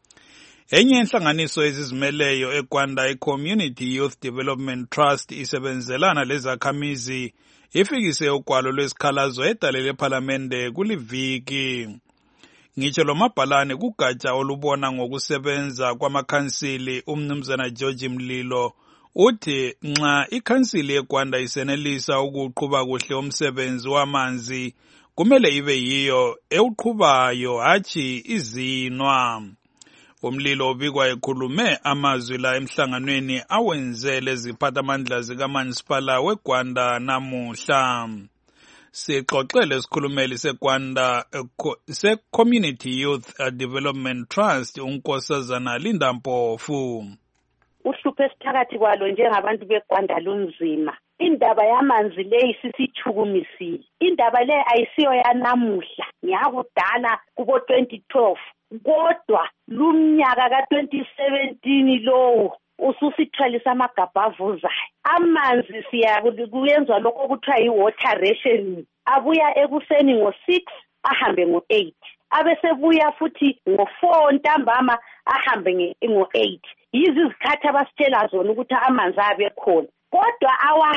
Enye inhlanganiso ezizimeleyo eGwanda iCommunity Youth Development Trust isebenzelana lezakhamizi ifikise ugwalo lwesikhalazo edale lePhalamende kuliviki. Ngitsho lo mabhalane kugatsha olubona ngokusebenza kwamakhansili, umnumzana George Mlilo uthi nxa ikhansili yeGwanda isenelisa ukuqhuba kuhle umsebenzi wamanzi kumele ibe yiyo ewuqhubayo hatshi izinwa. Umlilo ubikwa ekhulume amazwi la emhlanganweni awenzele ziphathamandla zikaManisipala weGwanda namuhla. Sixoxele isikhulumeli seGwanda se-Community Youth Development Trust unkosazana Linda Mpofu. Uhlupho esiphakathi kwalo njengabantu beGwanda lunzima. Indaba yamanzi leyi sisichukumisile. Indaba le ayisiyo yanamuhla, ngiyakudala kubo twenty twelve. Kodwa lumnyaka ka twenty seventeen lowo ususithwalisa amagabha avuzayo. Amanzi siyakuyenzwa lokho okuthiwa yi-water rationing. Abuya ekuseni ngo six ahambe ngo eight. Abesebuya futhi ngo four ntambama ahambe ngo eight. Yizi izikhathi abasitshela zona ukuthi amanzi abe khona. Kodwa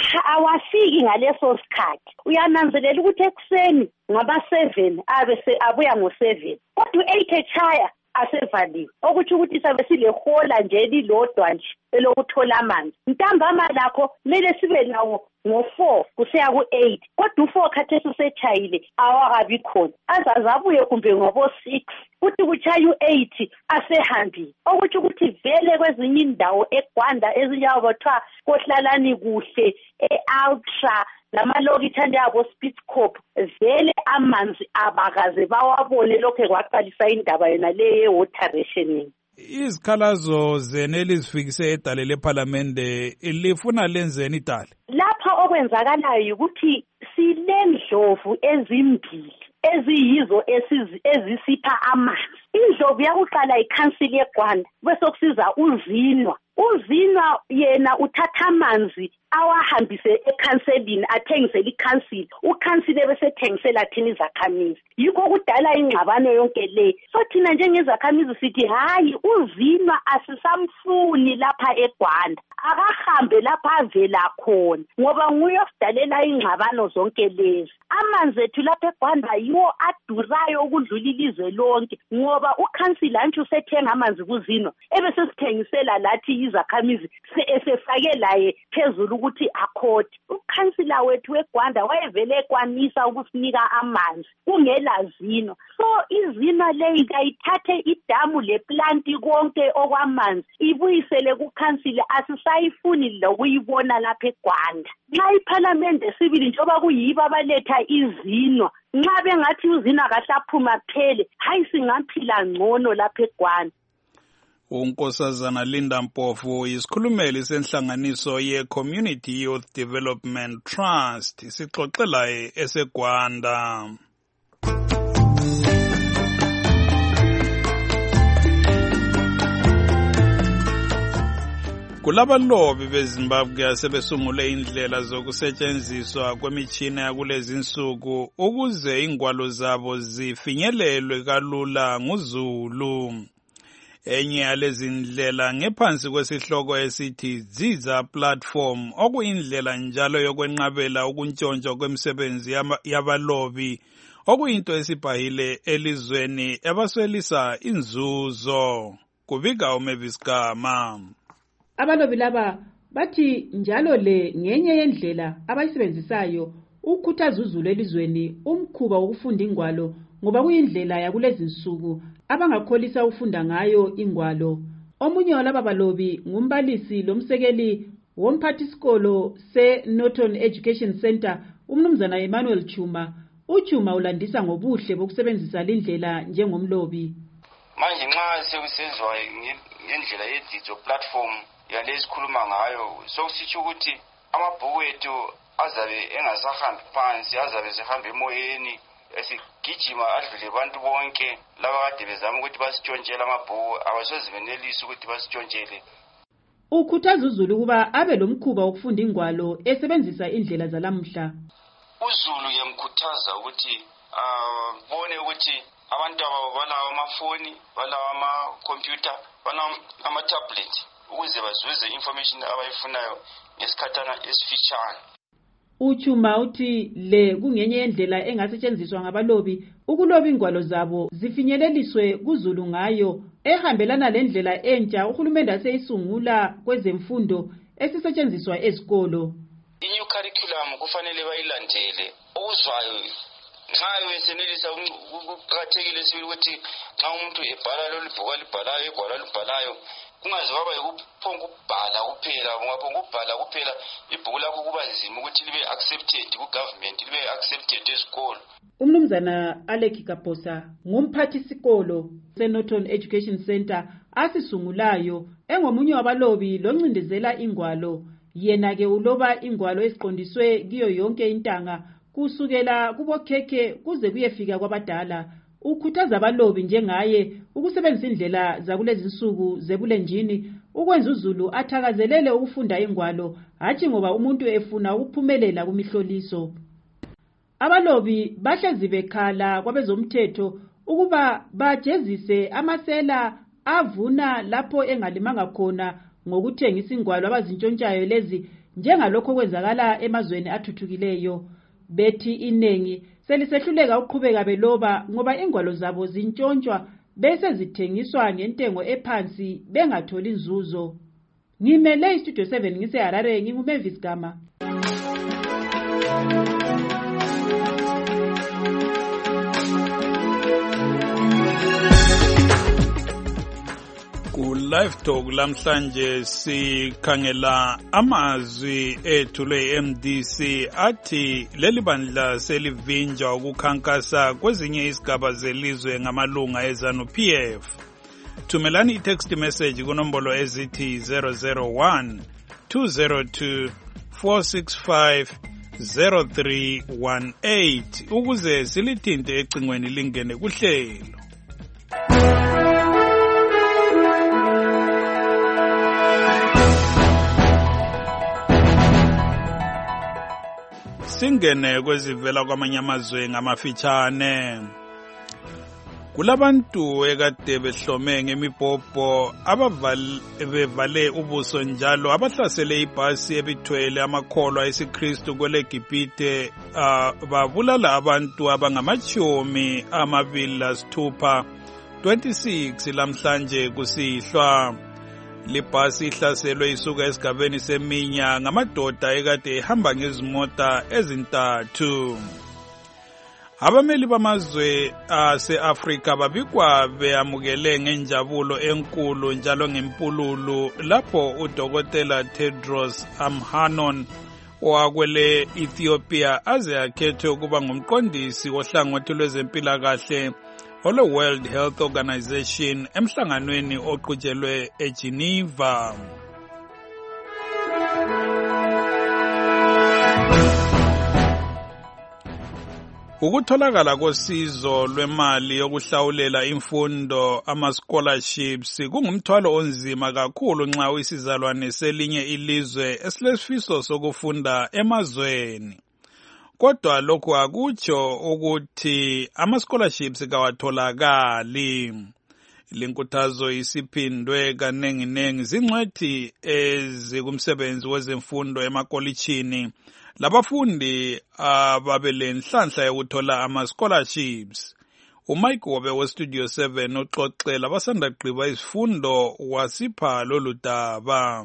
awafiki ngaleso sikhathi. Uyananzelela ukuthi ekuseni ngaba seven abese abuya ngo seven. Kodwa eight echaya asevaliwe. Okuthi ukuthi sabe silehola nje lilodwa nje elokuthola amanzi. Ntambama lakho mele sibe nawo ngo four kusiya ku eight. Kodwa u four khathesi usechayile awakabi khona. Azazabuye kumbe ngobo six. Kuthi kuchaya u eight asehambile. Okuthi ukuthi vele kwezinye indawo eGwanda ezinyawo bathiwa kohlalani kuhle e-Ultra lamalokitha yabo Spitzkop vele amanzi abakaze bawabone lokho kwaqalisa indaba yona le water rationing. Izikhalazo zeneli zifikise edale lePhalamende lifuna lenzeni idale. Lapha okwenzakalayo ukuthi silendlovu ezimbili eziyizo ezisipha amanzi. Indlovu yakuqala ikhansili yeGwanda bese kusiza uzinwa. Uzinwa yena uthatha amanzi awahambise ekhanselini athengisele ikhansili. Ukhansili bese thengisela thina izakhamizi. Yikho kudala ingxabano yonke le. So thina njengezakhamizi sithi hayi uzinwa asisamfuni lapha eGwanda. Akahambe lapha avela khona ngoba nguye odalela ingxabano zonke lezi. Amanzi ethu lapha eGwanda yiwo adurayo ukudlula ilizwe lonke ngoba ukhansila nje usethenga amanzi kuzinwa ebese sithengisela lathi izakhamizi esefake laye phezulu ukuthi akhode. Ukhansila wethu weGwanda wayevele ekwanisa ukusinika amanzi kungela zino. So izino leyi kayithathe idamu leplanti konke okwamanzi ibuyisele kukhansila. Asisayifuni lokuyibona lapha eGwanda. Nxa iPhalamende sibili njoba kuyibo abaletha izino, nxa bengathi uzina kahle aphuma phele hayi singaphila ngcono lapha eGwanda. Unkosazana Linda Mpofu isikhulumeli senhlanganiso ye-Community Youth Development Trust sixoxela eseGwanda. Kulabalobi beZimbabwe asebesungule indlela zokusetshenziswa kwemitshina yakulezi insuku ukuze ingwalo zabo zifinyelelwe kalula nguZulu. enye yalezi ndlela ngephansi kwesihloko esithi Ziza Platform, okuyindlela njalo yokwenqabela ukuntshontshwa kwemisebenzi yabalobi, okuyinto esibhahile elizweni ebaswelisa inzuzo. Kubika uMavis Gama. Abalobi laba bathi njalo le ngenye yendlela abayisebenzisayo ukukhuthaza uzulu elizweni umkhuba wokufunda ingwalo, ngoba kuyindlela yakulezi nsuku abangakholisa ufunda ngayo ingwalo. Omunye walaba balobi ngumbalisi lomsekeli womphathisikolo se-Norton Education Center, umnumzana Emmanuel Chuma. Uchuma ulandisa ngobuhle bokusebenzisa lindlela njengomlobi. Manje nxa sekusenzwa ngendlela ye-digital platform yalesikhuluma ngayo, sokusitsho ukuthi amabhuku ethu azabe engasahambi phansi, azabe sehamba emoyeni, esigijima adlule abantu bonke laba kade bezama ukuthi basitshontshele amabhuku, abasoze benelise ukuthi basitshontshele. Ukhuthaza uzulu ukuba abe lomkhuba wokufunda ingwalo esebenzisa indlela zalamuhla. Uzulu yamkhuthaza ukuthi abone ukuthi abantu abo balawo amafoni, balawo amakhompyutha, balawo ama-tablet, ukuze bazuze information abayifunayo ngesikhathana esifitshane. Uchuma uthi le kungenye yendlela engasetshenziswa ngabalobi ukuloba ingwalo zabo zifinyeleliswe kuzulu ngayo, ehambelana lendlela entsha uhulumende aseyisungula kwezemfundo esisetshenziswa ezikolo. I-new curriculum kufanele bayilandele. Okuzwayo nxa besenelisa ukuqakathekile sibili ukuthi nxa umuntu ebhala lolu bhuku alibhalayo, igwalo alibhalayo, kungaze baba yikuphonga ukubhala kuphela. Ungaphonga ukubhala kuphela ibhuku lakho kuba nzima ukuthi libe accepted ku-government, libe accepted esikolo. Umnumzana Alec Kaposa ngumphathisikolo se-Norton Education Center asisungulayo, engomunye wabalobi loncindezela ingwalo. Yena ke uloba ingwalo esiqondiswe kiyo yonke intanga kusukela kubokhekhe kuze kuyefika kwabadala. Ukhuthaza abalobi njengaye ukusebenzisa indlela zakulezi insuku zebulenjini ukwenza uzulu athakazelele ukufunda ingwalo, hatshi ngoba umuntu efuna ukuphumelela kumihloliso. Abalobi bahlezi bekhala kwabezomthetho ukuba bajezise amasela avuna lapho engalimanga khona ngokuthengisa ingwalo abazintshontshayo lezi, njengalokho kwenzakala emazweni athuthukileyo. Bethi inengi selisehluleka ukuqhubeka beloba ngoba ingwalo zabo zintshontsha bese zithengiswa ngentengo ephansi bengatholi inzuzo. Ngimele iStudio seven ngise Harare, nginguMavis Gama. Live Talk lamhlanje sikhangela amazwi ethulwe M D C athi leli bandla selivinjwa ukukhankasa kwezinye izigaba zelizwe ngamalunga eZANU P F. Thumelani i-text message kunombolo ezithi zero zero one two zero two four six five zero three one eight ukuze silithinte ecingweni lingene kuhlelo. Singene kwezivela kwamanye amazwe ngamafitshane. Kulabantu ekade behlome ngemibhobho abavale ubuso njalo abahlasele ibhasi ebithwele amakholwa esiKristu kweleGibhite, uh, babulala abantu abangamachumi amabili lasithupha twenty-six lamhlanje kusihlwa. Libhasi ihlaselwe isuka esigabeni seminya ngamadoda ekade ehamba ngezimota ezintathu. Abameli bamazwe ase-Afrika babikwa beamukele ngenjabulo enkulu njalo ngempululu lapho uDokotela Tedros Adhanom owakwele Ethiopia aze akhethe ukuba ngumqondisi wohlangothi lwezempilakahle ole World Health Organization emhlanganweni oqhutshelwe eGeneva. Ukutholakala kosizo lwemali yokuhlawulela imfundo ama-scholarships kungumthwalo onzima kakhulu nxa uyisizalwane selinye ilizwe esilesifiso sokufunda emazweni. Kodwa lokhu akutsho ukuthi ama-scholarships kawatholakali. Linkuthazo isiphindwe kanenginengi zingcwethi ezikumsebenzi wezemfundo emakolitshini labafundi ababelenhlanhla yokuthola ama-scholarships. uMike Wobe westudio seven uxoxela abasanda kugqiba izifundo wasipha lolu daba.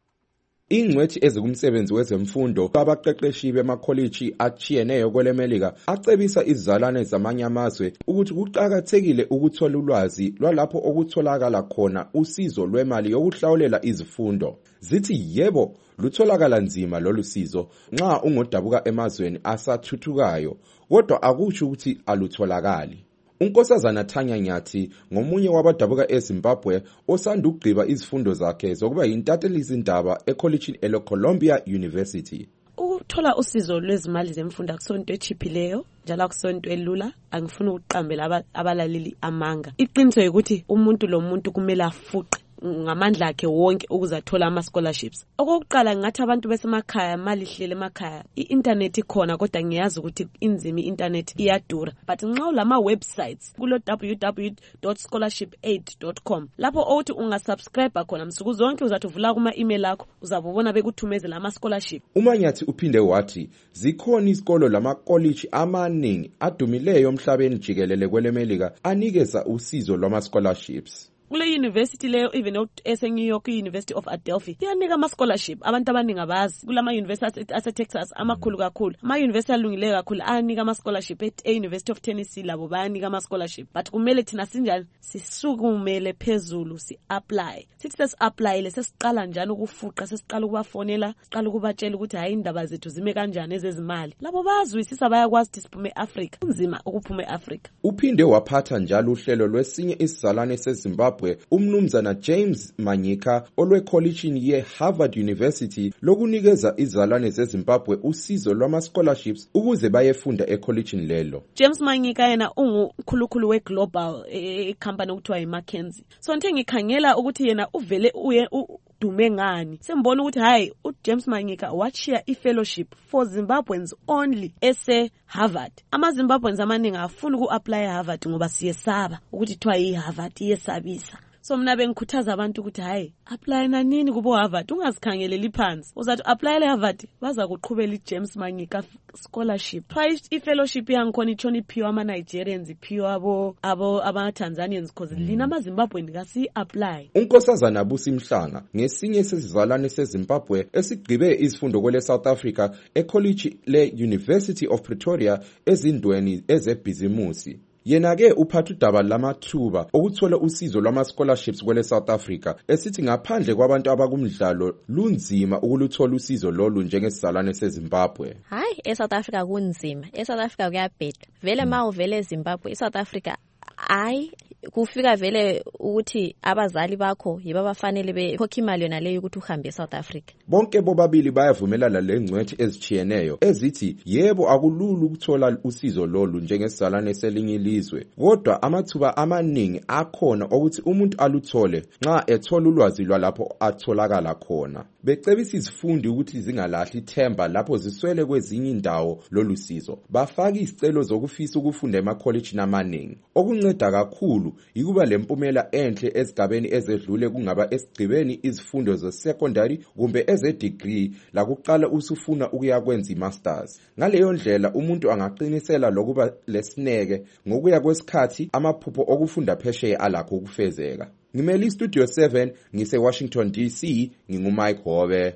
Ingcwethi ezikumsebenzi wezemfundo abaqeqeshi bemakoliji achiyeneyo kwelemelika acebisa izizalwane zamanye amazwe ukuthi kuqakathekile ukuthola ulwazi lwalapho okutholakala khona usizo lwemali yokuhlawulela izifundo. Zithi yebo lutholakala nzima lolu sizo nxa ungodabuka emazweni asathuthukayo, kodwa akusho ukuthi alutholakali. Unkosazana Tanya Nyathi ngomunye wabadabuka eZimbabwe osanda ukugqiba izifundo zakhe zokuba yintathelizindaba ekolitshini eColumbia University. Ukuthola usizo lwezimali zemfundo akusonto echiphileyo njalo akusonto elula, angifuni ukuqambela abalaleli amanga. Iqiniso ukuthi umuntu lo muntu kumele afuqe ngamandla akhe wonke ukuzathola ama-scholarships. Okokuqala ngathi abantu besemakhaya mali ihlele emakhaya, i-internet ikhona kodwa ngiyazi ukuthi inzima i-internet iyadura. But nxa ulama websites kulo w w w dot scholarship aid dot com lapho othi ungasubscribe khona msuku zonke uzathi uvula kuma email akho uzabona bekuthumezela ama-scholarship. uManyathi uphinde wathi zikhona izikolo lama-college amaningi adumileyo emhlabeni jikelele kwelemelika anikeza usizo lwama-scholarships. Kule university leyo even eseNew York University of Adelphi iyanika ama scholarship abantu abaningi abazi. Kulama university ase Texas amakhulu kakhulu, ama university alungile kakhulu anika ama scholarship. At University of Tennessee labo bayanika ama scholarship. But kumele thina sinjani sisukumele phezulu si apply. Sithi sesi apply le sesiqala njani ukufuqa, sesiqala ukubafonela, siqala ukubatshela ukuthi hayi indaba zethu zime kanjani ezezimali. Labo bazwisisa bayakwazi ukuthi siphume eAfrica. Kunzima ukuphuma eAfrica. Uphinde waphatha njalo uhlelo lwesinye isizalwane seZimbabwe umnumzana James Manyika olwekolitshini ye-Harvard University lokunikeza izizalwane zeZimbabwe usizo lwama-scholarships ukuze bayefunda ekolitshini lelo. James Manyika yena ungukhulukhulu we-global e-company okuthiwa yi-McKinsey. So nje ngikhangela ukuthi yena uvele uye dume ngani. Sembona ukuthi hayi uJames Manyika wachiya i-fellowship for Zimbabweans only ese Harvard. Ama Zimbabweans amaningi afuna uku-apply eHarvard ngoba siyesaba ukuthi kuthiwa yi-Harvard iyesabisa. So mina bengikhuthaza abantu ukuthi hayi apply na nini kubo Harvard, ungazikhangeleli phansi. Uzathi apply le Harvard baza kuqhubela iJames Manyika scholarship. Twice i-fellowship yangikhona itshona iphiwa ama Nigerians, iphiwa abo abo ama Tanzanians because lina ama Zimbabwean kasi apply. Unkosazana Busimhlanga ngesinye sesizalwane seZimbabwe esigqibe izifundo kwele South Africa ecollege le University of Pretoria ezindweni ezebhizimusi. Yena ke uphatha udaba lamathuba okuthola usizo lwama-scholarships kwele South Africa esithi ngaphandle kwabantu abakumdlalo lunzima ukuluthola usizo lolu njengesizalwane seZimbabwe. Hayi, eSouth Africa kunzima. eSouth Africa kuyabheda. Vele ma uvele eZimbabwe, eSouth Africa hayi kufika vele ukuthi abazali bakho yiba bafanele bekhokha imali yona leyo ukuthi uhambe eSouth Africa. Bonke bobabili bayavumelana lengcwethi ezichiyeneyo ezithi yebo akulula ukuthola usizo lolu njengesizalwane selinye ilizwe, kodwa amathuba amaningi akhona ukuthi umuntu aluthole nxa ethola ulwazi lwalapho atholakala khona. Becebisa izifundi ukuthi zingalahli ithemba lapho ziswele kwezinye indawo lolu sizo. Bafaka izicelo zokufisa ukufunda emakoliji amaningi. Okunceda kakhulu ikuba lempumela enhle esigabeni ezedlule kungaba esigcibeni izifundo ze-secondary kumbe eze-degree la kuqala usufuna ukuya kwenza i-masters. Ngaleyo ndlela umuntu angaqinisela lokuba lesineke ngokuya kwesikhathi amaphupho okufunda phesheya alakho ukufezeka. Ngimele iStudio seven ngise Washington D C, nginguMike Wobe.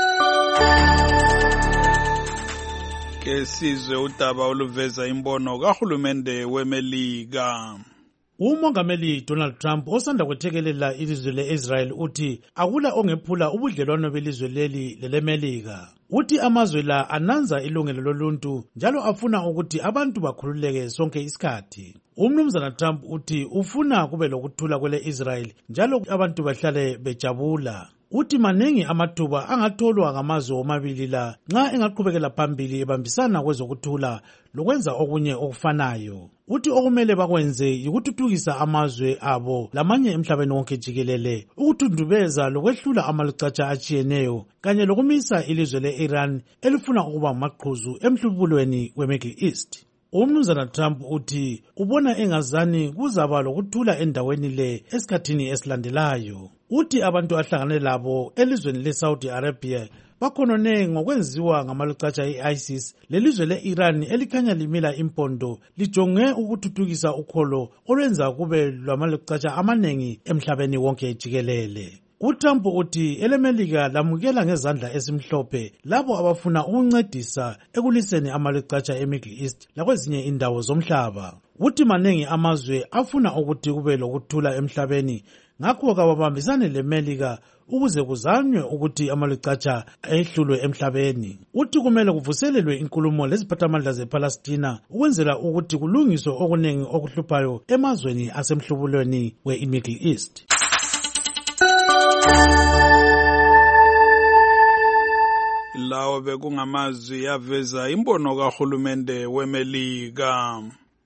Ke sizwe udaba oluveza imbono kahulumende weMelika. Umongameli Donald Trump osanda kwethekelela ilizwe le-Israel uthi akula ongephula ubudlelwano belizwe leli lelemelika. Uthi amazwe la ananza ilungelo loluntu njalo afuna ukuthi abantu bakhululeke sonke isikhathi. Umnumzana Trump uthi ufuna kube lokuthula kwele Israel njalo abantu bahlale bejabula. Uthi maningi amathuba angatholwa ngamazwe omabili la nxa engaqhubekela phambili ebambisana kwezokuthula lokwenza okunye okufanayo. Uthi okumele bakwenze yikuthuthukisa amazwe abo lamanye emhlabeni wonke jikelele, ukuthundubeza lokwehlula amalucatsha achiyeneyo kanye lokumisa ilizwe le-Iran elifuna ukuba maqhuzu emhlubulweni we-Middle East. Umnumzana Trump uthi ubona engazani kuzaba lokuthula endaweni le esikhathini esilandelayo. Uthi abantu ahlangane labo elizweni le-Saudi Arabia bakhonone ngokwenziwa ngamalucatsha e-ISIS lelizwe le-Iran elikhanya limila impondo lijonge ukuthuthukisa ukholo olwenza kube lwamalucatsha amanengi emhlabeni wonke jikelele. uTrump uthi elemelika lamukela ngezandla esimhlophe labo abafuna ukuncedisa ekuliseni amalucatsha eMiddle East lakwezinye indawo zomhlaba. Uthi manengi amazwe afuna ukuthi kube lokuthula emhlabeni, ngakho kababambisane leMelika ukuze kuzanywe ukuthi amalucatsha ehlulwe emhlabeni. Uthi kumele kuvuselelwe inkulumo leziphathamandla zePalestina ukwenzela ukuthi kulungiswe okunengi okuhluphayo emazweni asemhlubulweni we-Middle East. Lawo bekungamazwi yaveza imbono kahulumende weMelika.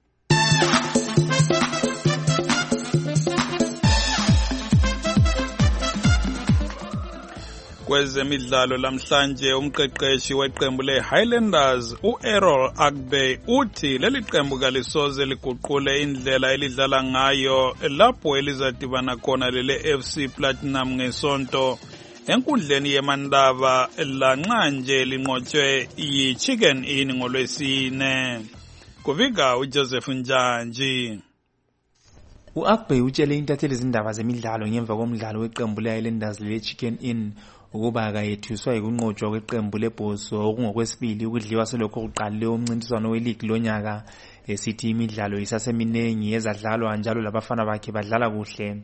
Kwezemidlalo lamhlanje umqeqeshi weqembu le-Highlanders u-Errol Agbe uthi leli qembu kalisoze liguqule indlela elidlala ngayo lapho elizadibana khona lele-F C Platinum ngesonto enkundleni yemandaba lanxa nje linqotshwe yi-Chicken Inn ngolwesine. Kuvika uJoseph Njanji. U-Agbe utshele intatheli izindaba zemidlalo ngemva komdlalo weqembu le-Highlanders le-Chicken Inn ukuba akayethuswa yikunqotshwa kweqembu lebhoso okungokwesibili ukudliwa selokho kuqalile umncintiswano weligi lonyaka, esithi imidlalo isaseminengi ezadlalwa njalo labafana bakhe badlala kuhle.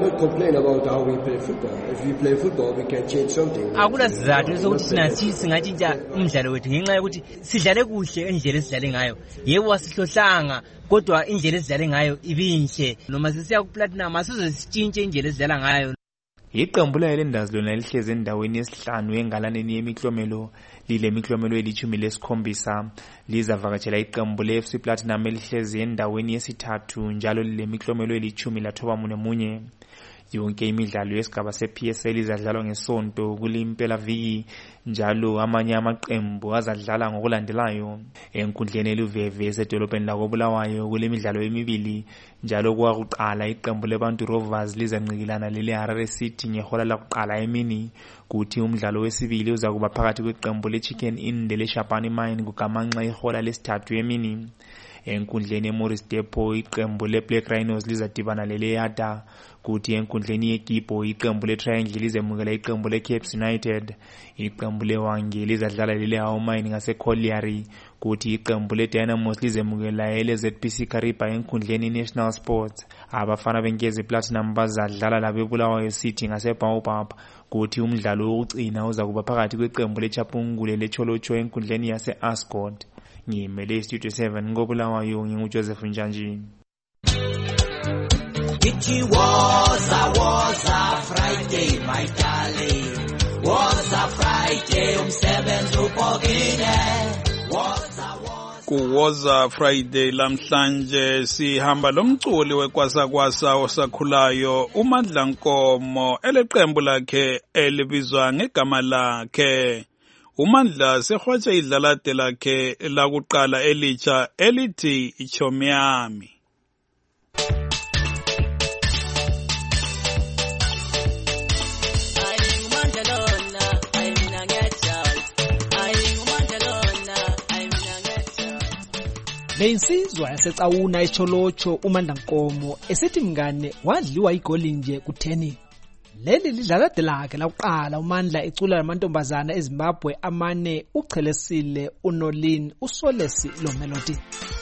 Akula sizathu sokuthi thina singatshintsha umdlalo wethu ngenxa yokuthi sidlale kuhle endlela esidlale ngayo. Yebo wasihlohlanga kodwa indlela esidlale ngayo ibinhle, noma sisiya ku-Platinum asize sitshintshe indlela esidlala ngayo. Iqembu le-Highlanders lona lihlezi endaweni yesihlanu engalaneni yemiklomelo, lile miklomelo elithumi lesikhombisa. Lizavakatshela iqembu le-F C Platinum elihlezi endaweni yesithathu njalo lile miklomelo elithumi lathoba mune munye. Yonke imidlalo yesigaba se-P S L izadlalwa ngesonto kulimpelaviki njalo amanye amaqembu azadlala ngokulandelayo. Enkundleni eluveve esedolobheni lakoBulawayo kulemidlalo emibili njalo kwakuqala iqembu leBantu Rovers lizancikilana lele-Harare City ngehola lakuqala emini, kuthi umdlalo wesibili uzakuba phakathi kweqembu le-Chicken Inn lele-Shabani Mine kugamanxa ihola lesithathu emini. Enkundleni eMorris Depot iqembu le-Black Rhinos lizadibana lele-Yata, kuthi enkundleni yeGibo iqembu le-Triangle lizemukela iqembu le-Cape United. Iqembu le-Hwange lizadlala lele-How Mine ngase-Colliery, kuthi iqembu le-Dynamos lizemukela ele-Z P C Kariba enkundleni National Sports. Abafana benkezi Platinum bazadlala labeBulawayo City ngase-Baobab, kuthi umdlalo wokucina uzakuba phakathi kweqembu le-Chapungule le-Cholocho enkundleni yase-Ascot. Ngimele Studio seven ngoBulawayo nginguJoseph Njanji. It was a was a Friday, my darling. Was a Friday umsebenzi ubhokile. Was a was Kuwoza Friday lamhlanje sihamba lomculi wekwasa kwasa osakhulayo uMandla Nkomo eleqembu lakhe elibizwa ngegama lakhe. uMandla sehwatshe idlalade lakhe lakuqala elitsha elithi ichomi yami. Bensizwa yasecawuna eCholocho uMandla Nkomo esithi mngane wadliwa igoli nje kutheni. Leli lidlalade lakhe lakuqala uMandla ecula lamantombazana eZimbabwe amane uChelesile, uNolin, uSolesi lo Melody.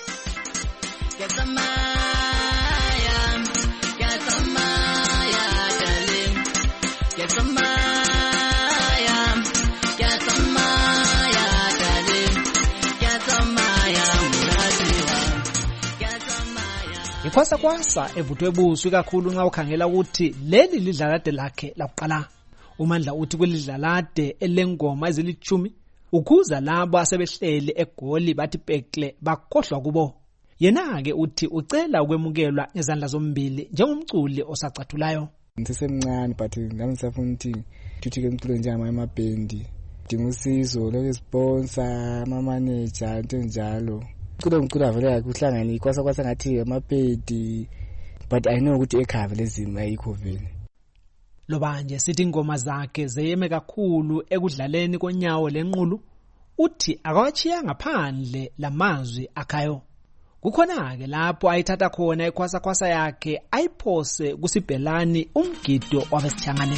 Ikwasa kwasa evuthwe ebuso kakhulu nxa ukhangela ukuthi leli lidlalade lakhe lakuqala. uMandla uthi kwelidlalade elengoma ezilithumi ukhuza labo asebehlele egoli bathi pekle bakhohlwa kubo. Yena ke uthi ucela ukwemukelwa ngezandla zombili njengomculi osacathulayo. Ngisemncane but ngami safuna ukuthi thuthike umculo njama emabhendi. Dingusizo lokho sponsor ama manager into njalo. kulo mculo avele kuhlangana ikwasa kwasa ngathi amapedi but I know ukuthi ekhava lezimo ayikho vele. Lobanje sithi ingoma zakhe zeyeme kakhulu ekudlaleni konyawo lenqulu uthi akawachiya ngaphandle lamazwi akhayo. Kukhona ke lapho ayithatha khona ikwasa kwasa yakhe ayiphose kusibhelani umgido wabesithangane.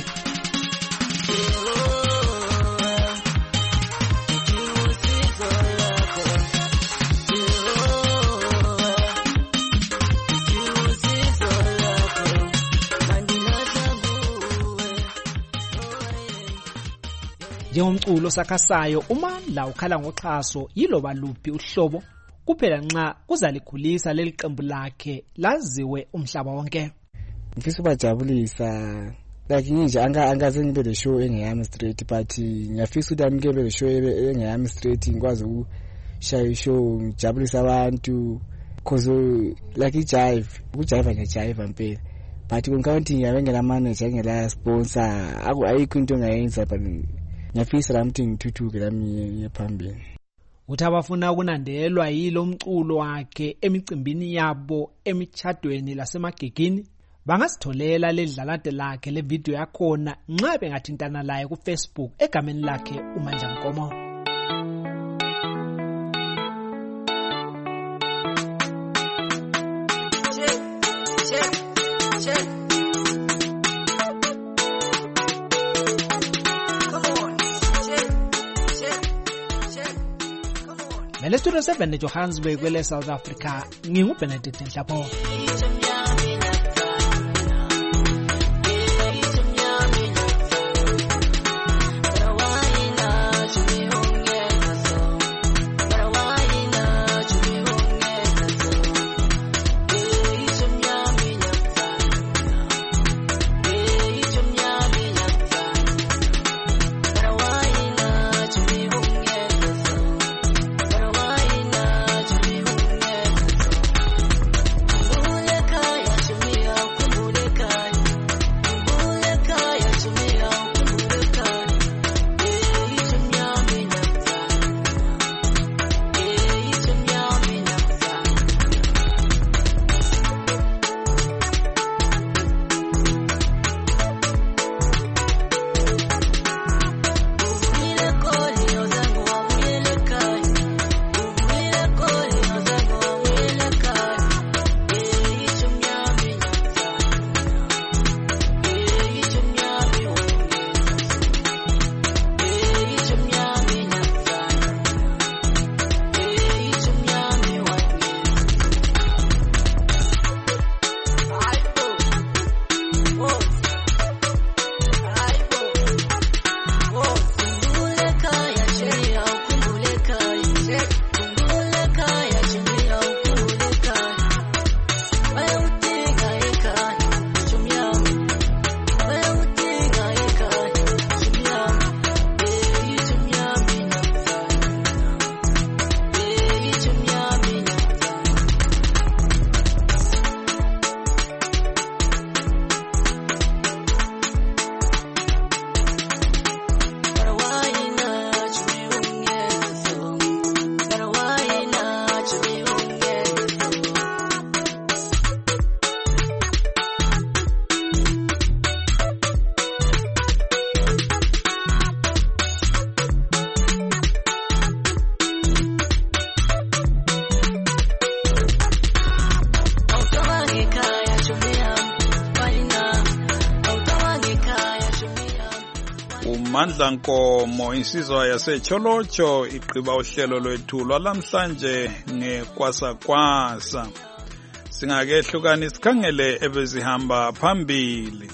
Njengomculo sakhasayo uMandla ukhala ngoxhaso yiloba luphi uhlobo kuphela nxa kuzalikhulisa leli qembu lakhe laziwe umhlaba wonke. Ngifisa ukubajabulisa like nje anga angaze ngibe le show engeyami straight but ngiyafisa ukuthi amkebe le show engeyami straight ngikwazi ukushaya ishow ngijabulisa abantu cause like ijive ukujive ngijive impela but kunkaunti ngiyabengela manager ngela sponsor ayikho into ngayenza but ngiyafisa lamthi ngithuthuke lami yephambili. Uthi abafuna ukunandelwa yilo mculo wakhe emicimbini yabo emichadweni lasemagegini bangasitholela ledlalade lakhe le video yakhona nxa bengathintana laye ku Facebook egameni lakhe uMandla Nkomo. Mele studio seven Johannesburg kwele South Africa ngingu Benedict Nhlapo. Mandla Nkomo insizwa yaseCholocho iqhiba uhlelo lwethu lwalamhlanje ngekwasa kwasa. Singakehlukanisa sikhangele ebezihamba phambili.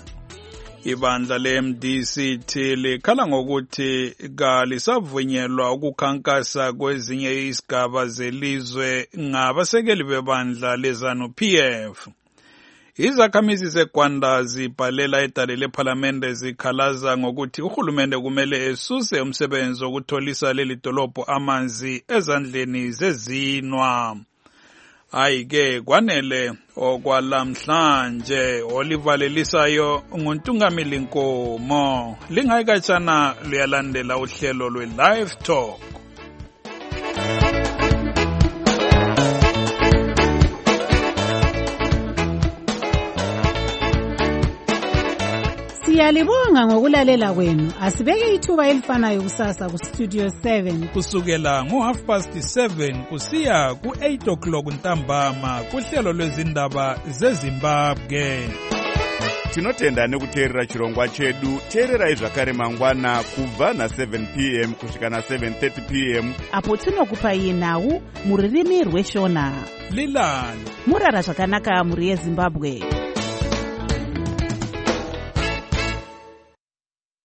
Ibandla le-M D C T likhala ngokuthi kalisavunyelwa ukukhankasa kwezinye izigaba zelizwe ngabasekeli bebandla lezanu P F. Izakhamizi zeGwanda zibhalela idale lephalamende zikhalaza ngokuthi uhulumende kumele esuse umsebenzi wokutholisa leli dolobho amanzi ezandleni zezinwa. Ayike kwanele okwalamhlanje olivalelisayo nguntungamili Nkomo lingayikatshana luyalandela uhlelo lwe Live Talk. Siyalibonga ngokulalela kwenu. Asibeke ithuba elifanayo kusasa ku Studio seven kusukela ngo half past seven kusiya ku eight o'clock ntambama kuhlelo lwezindaba zeZimbabwe. Tinotenda nekuteerera chirongwa chedu. Teererai zvakare mangwana kubva na seven p m kusvika na seven thirty p m apo tinokupai nhau muririmi rweshona. Lilani murara zvakanaka muri yeZimbabwe.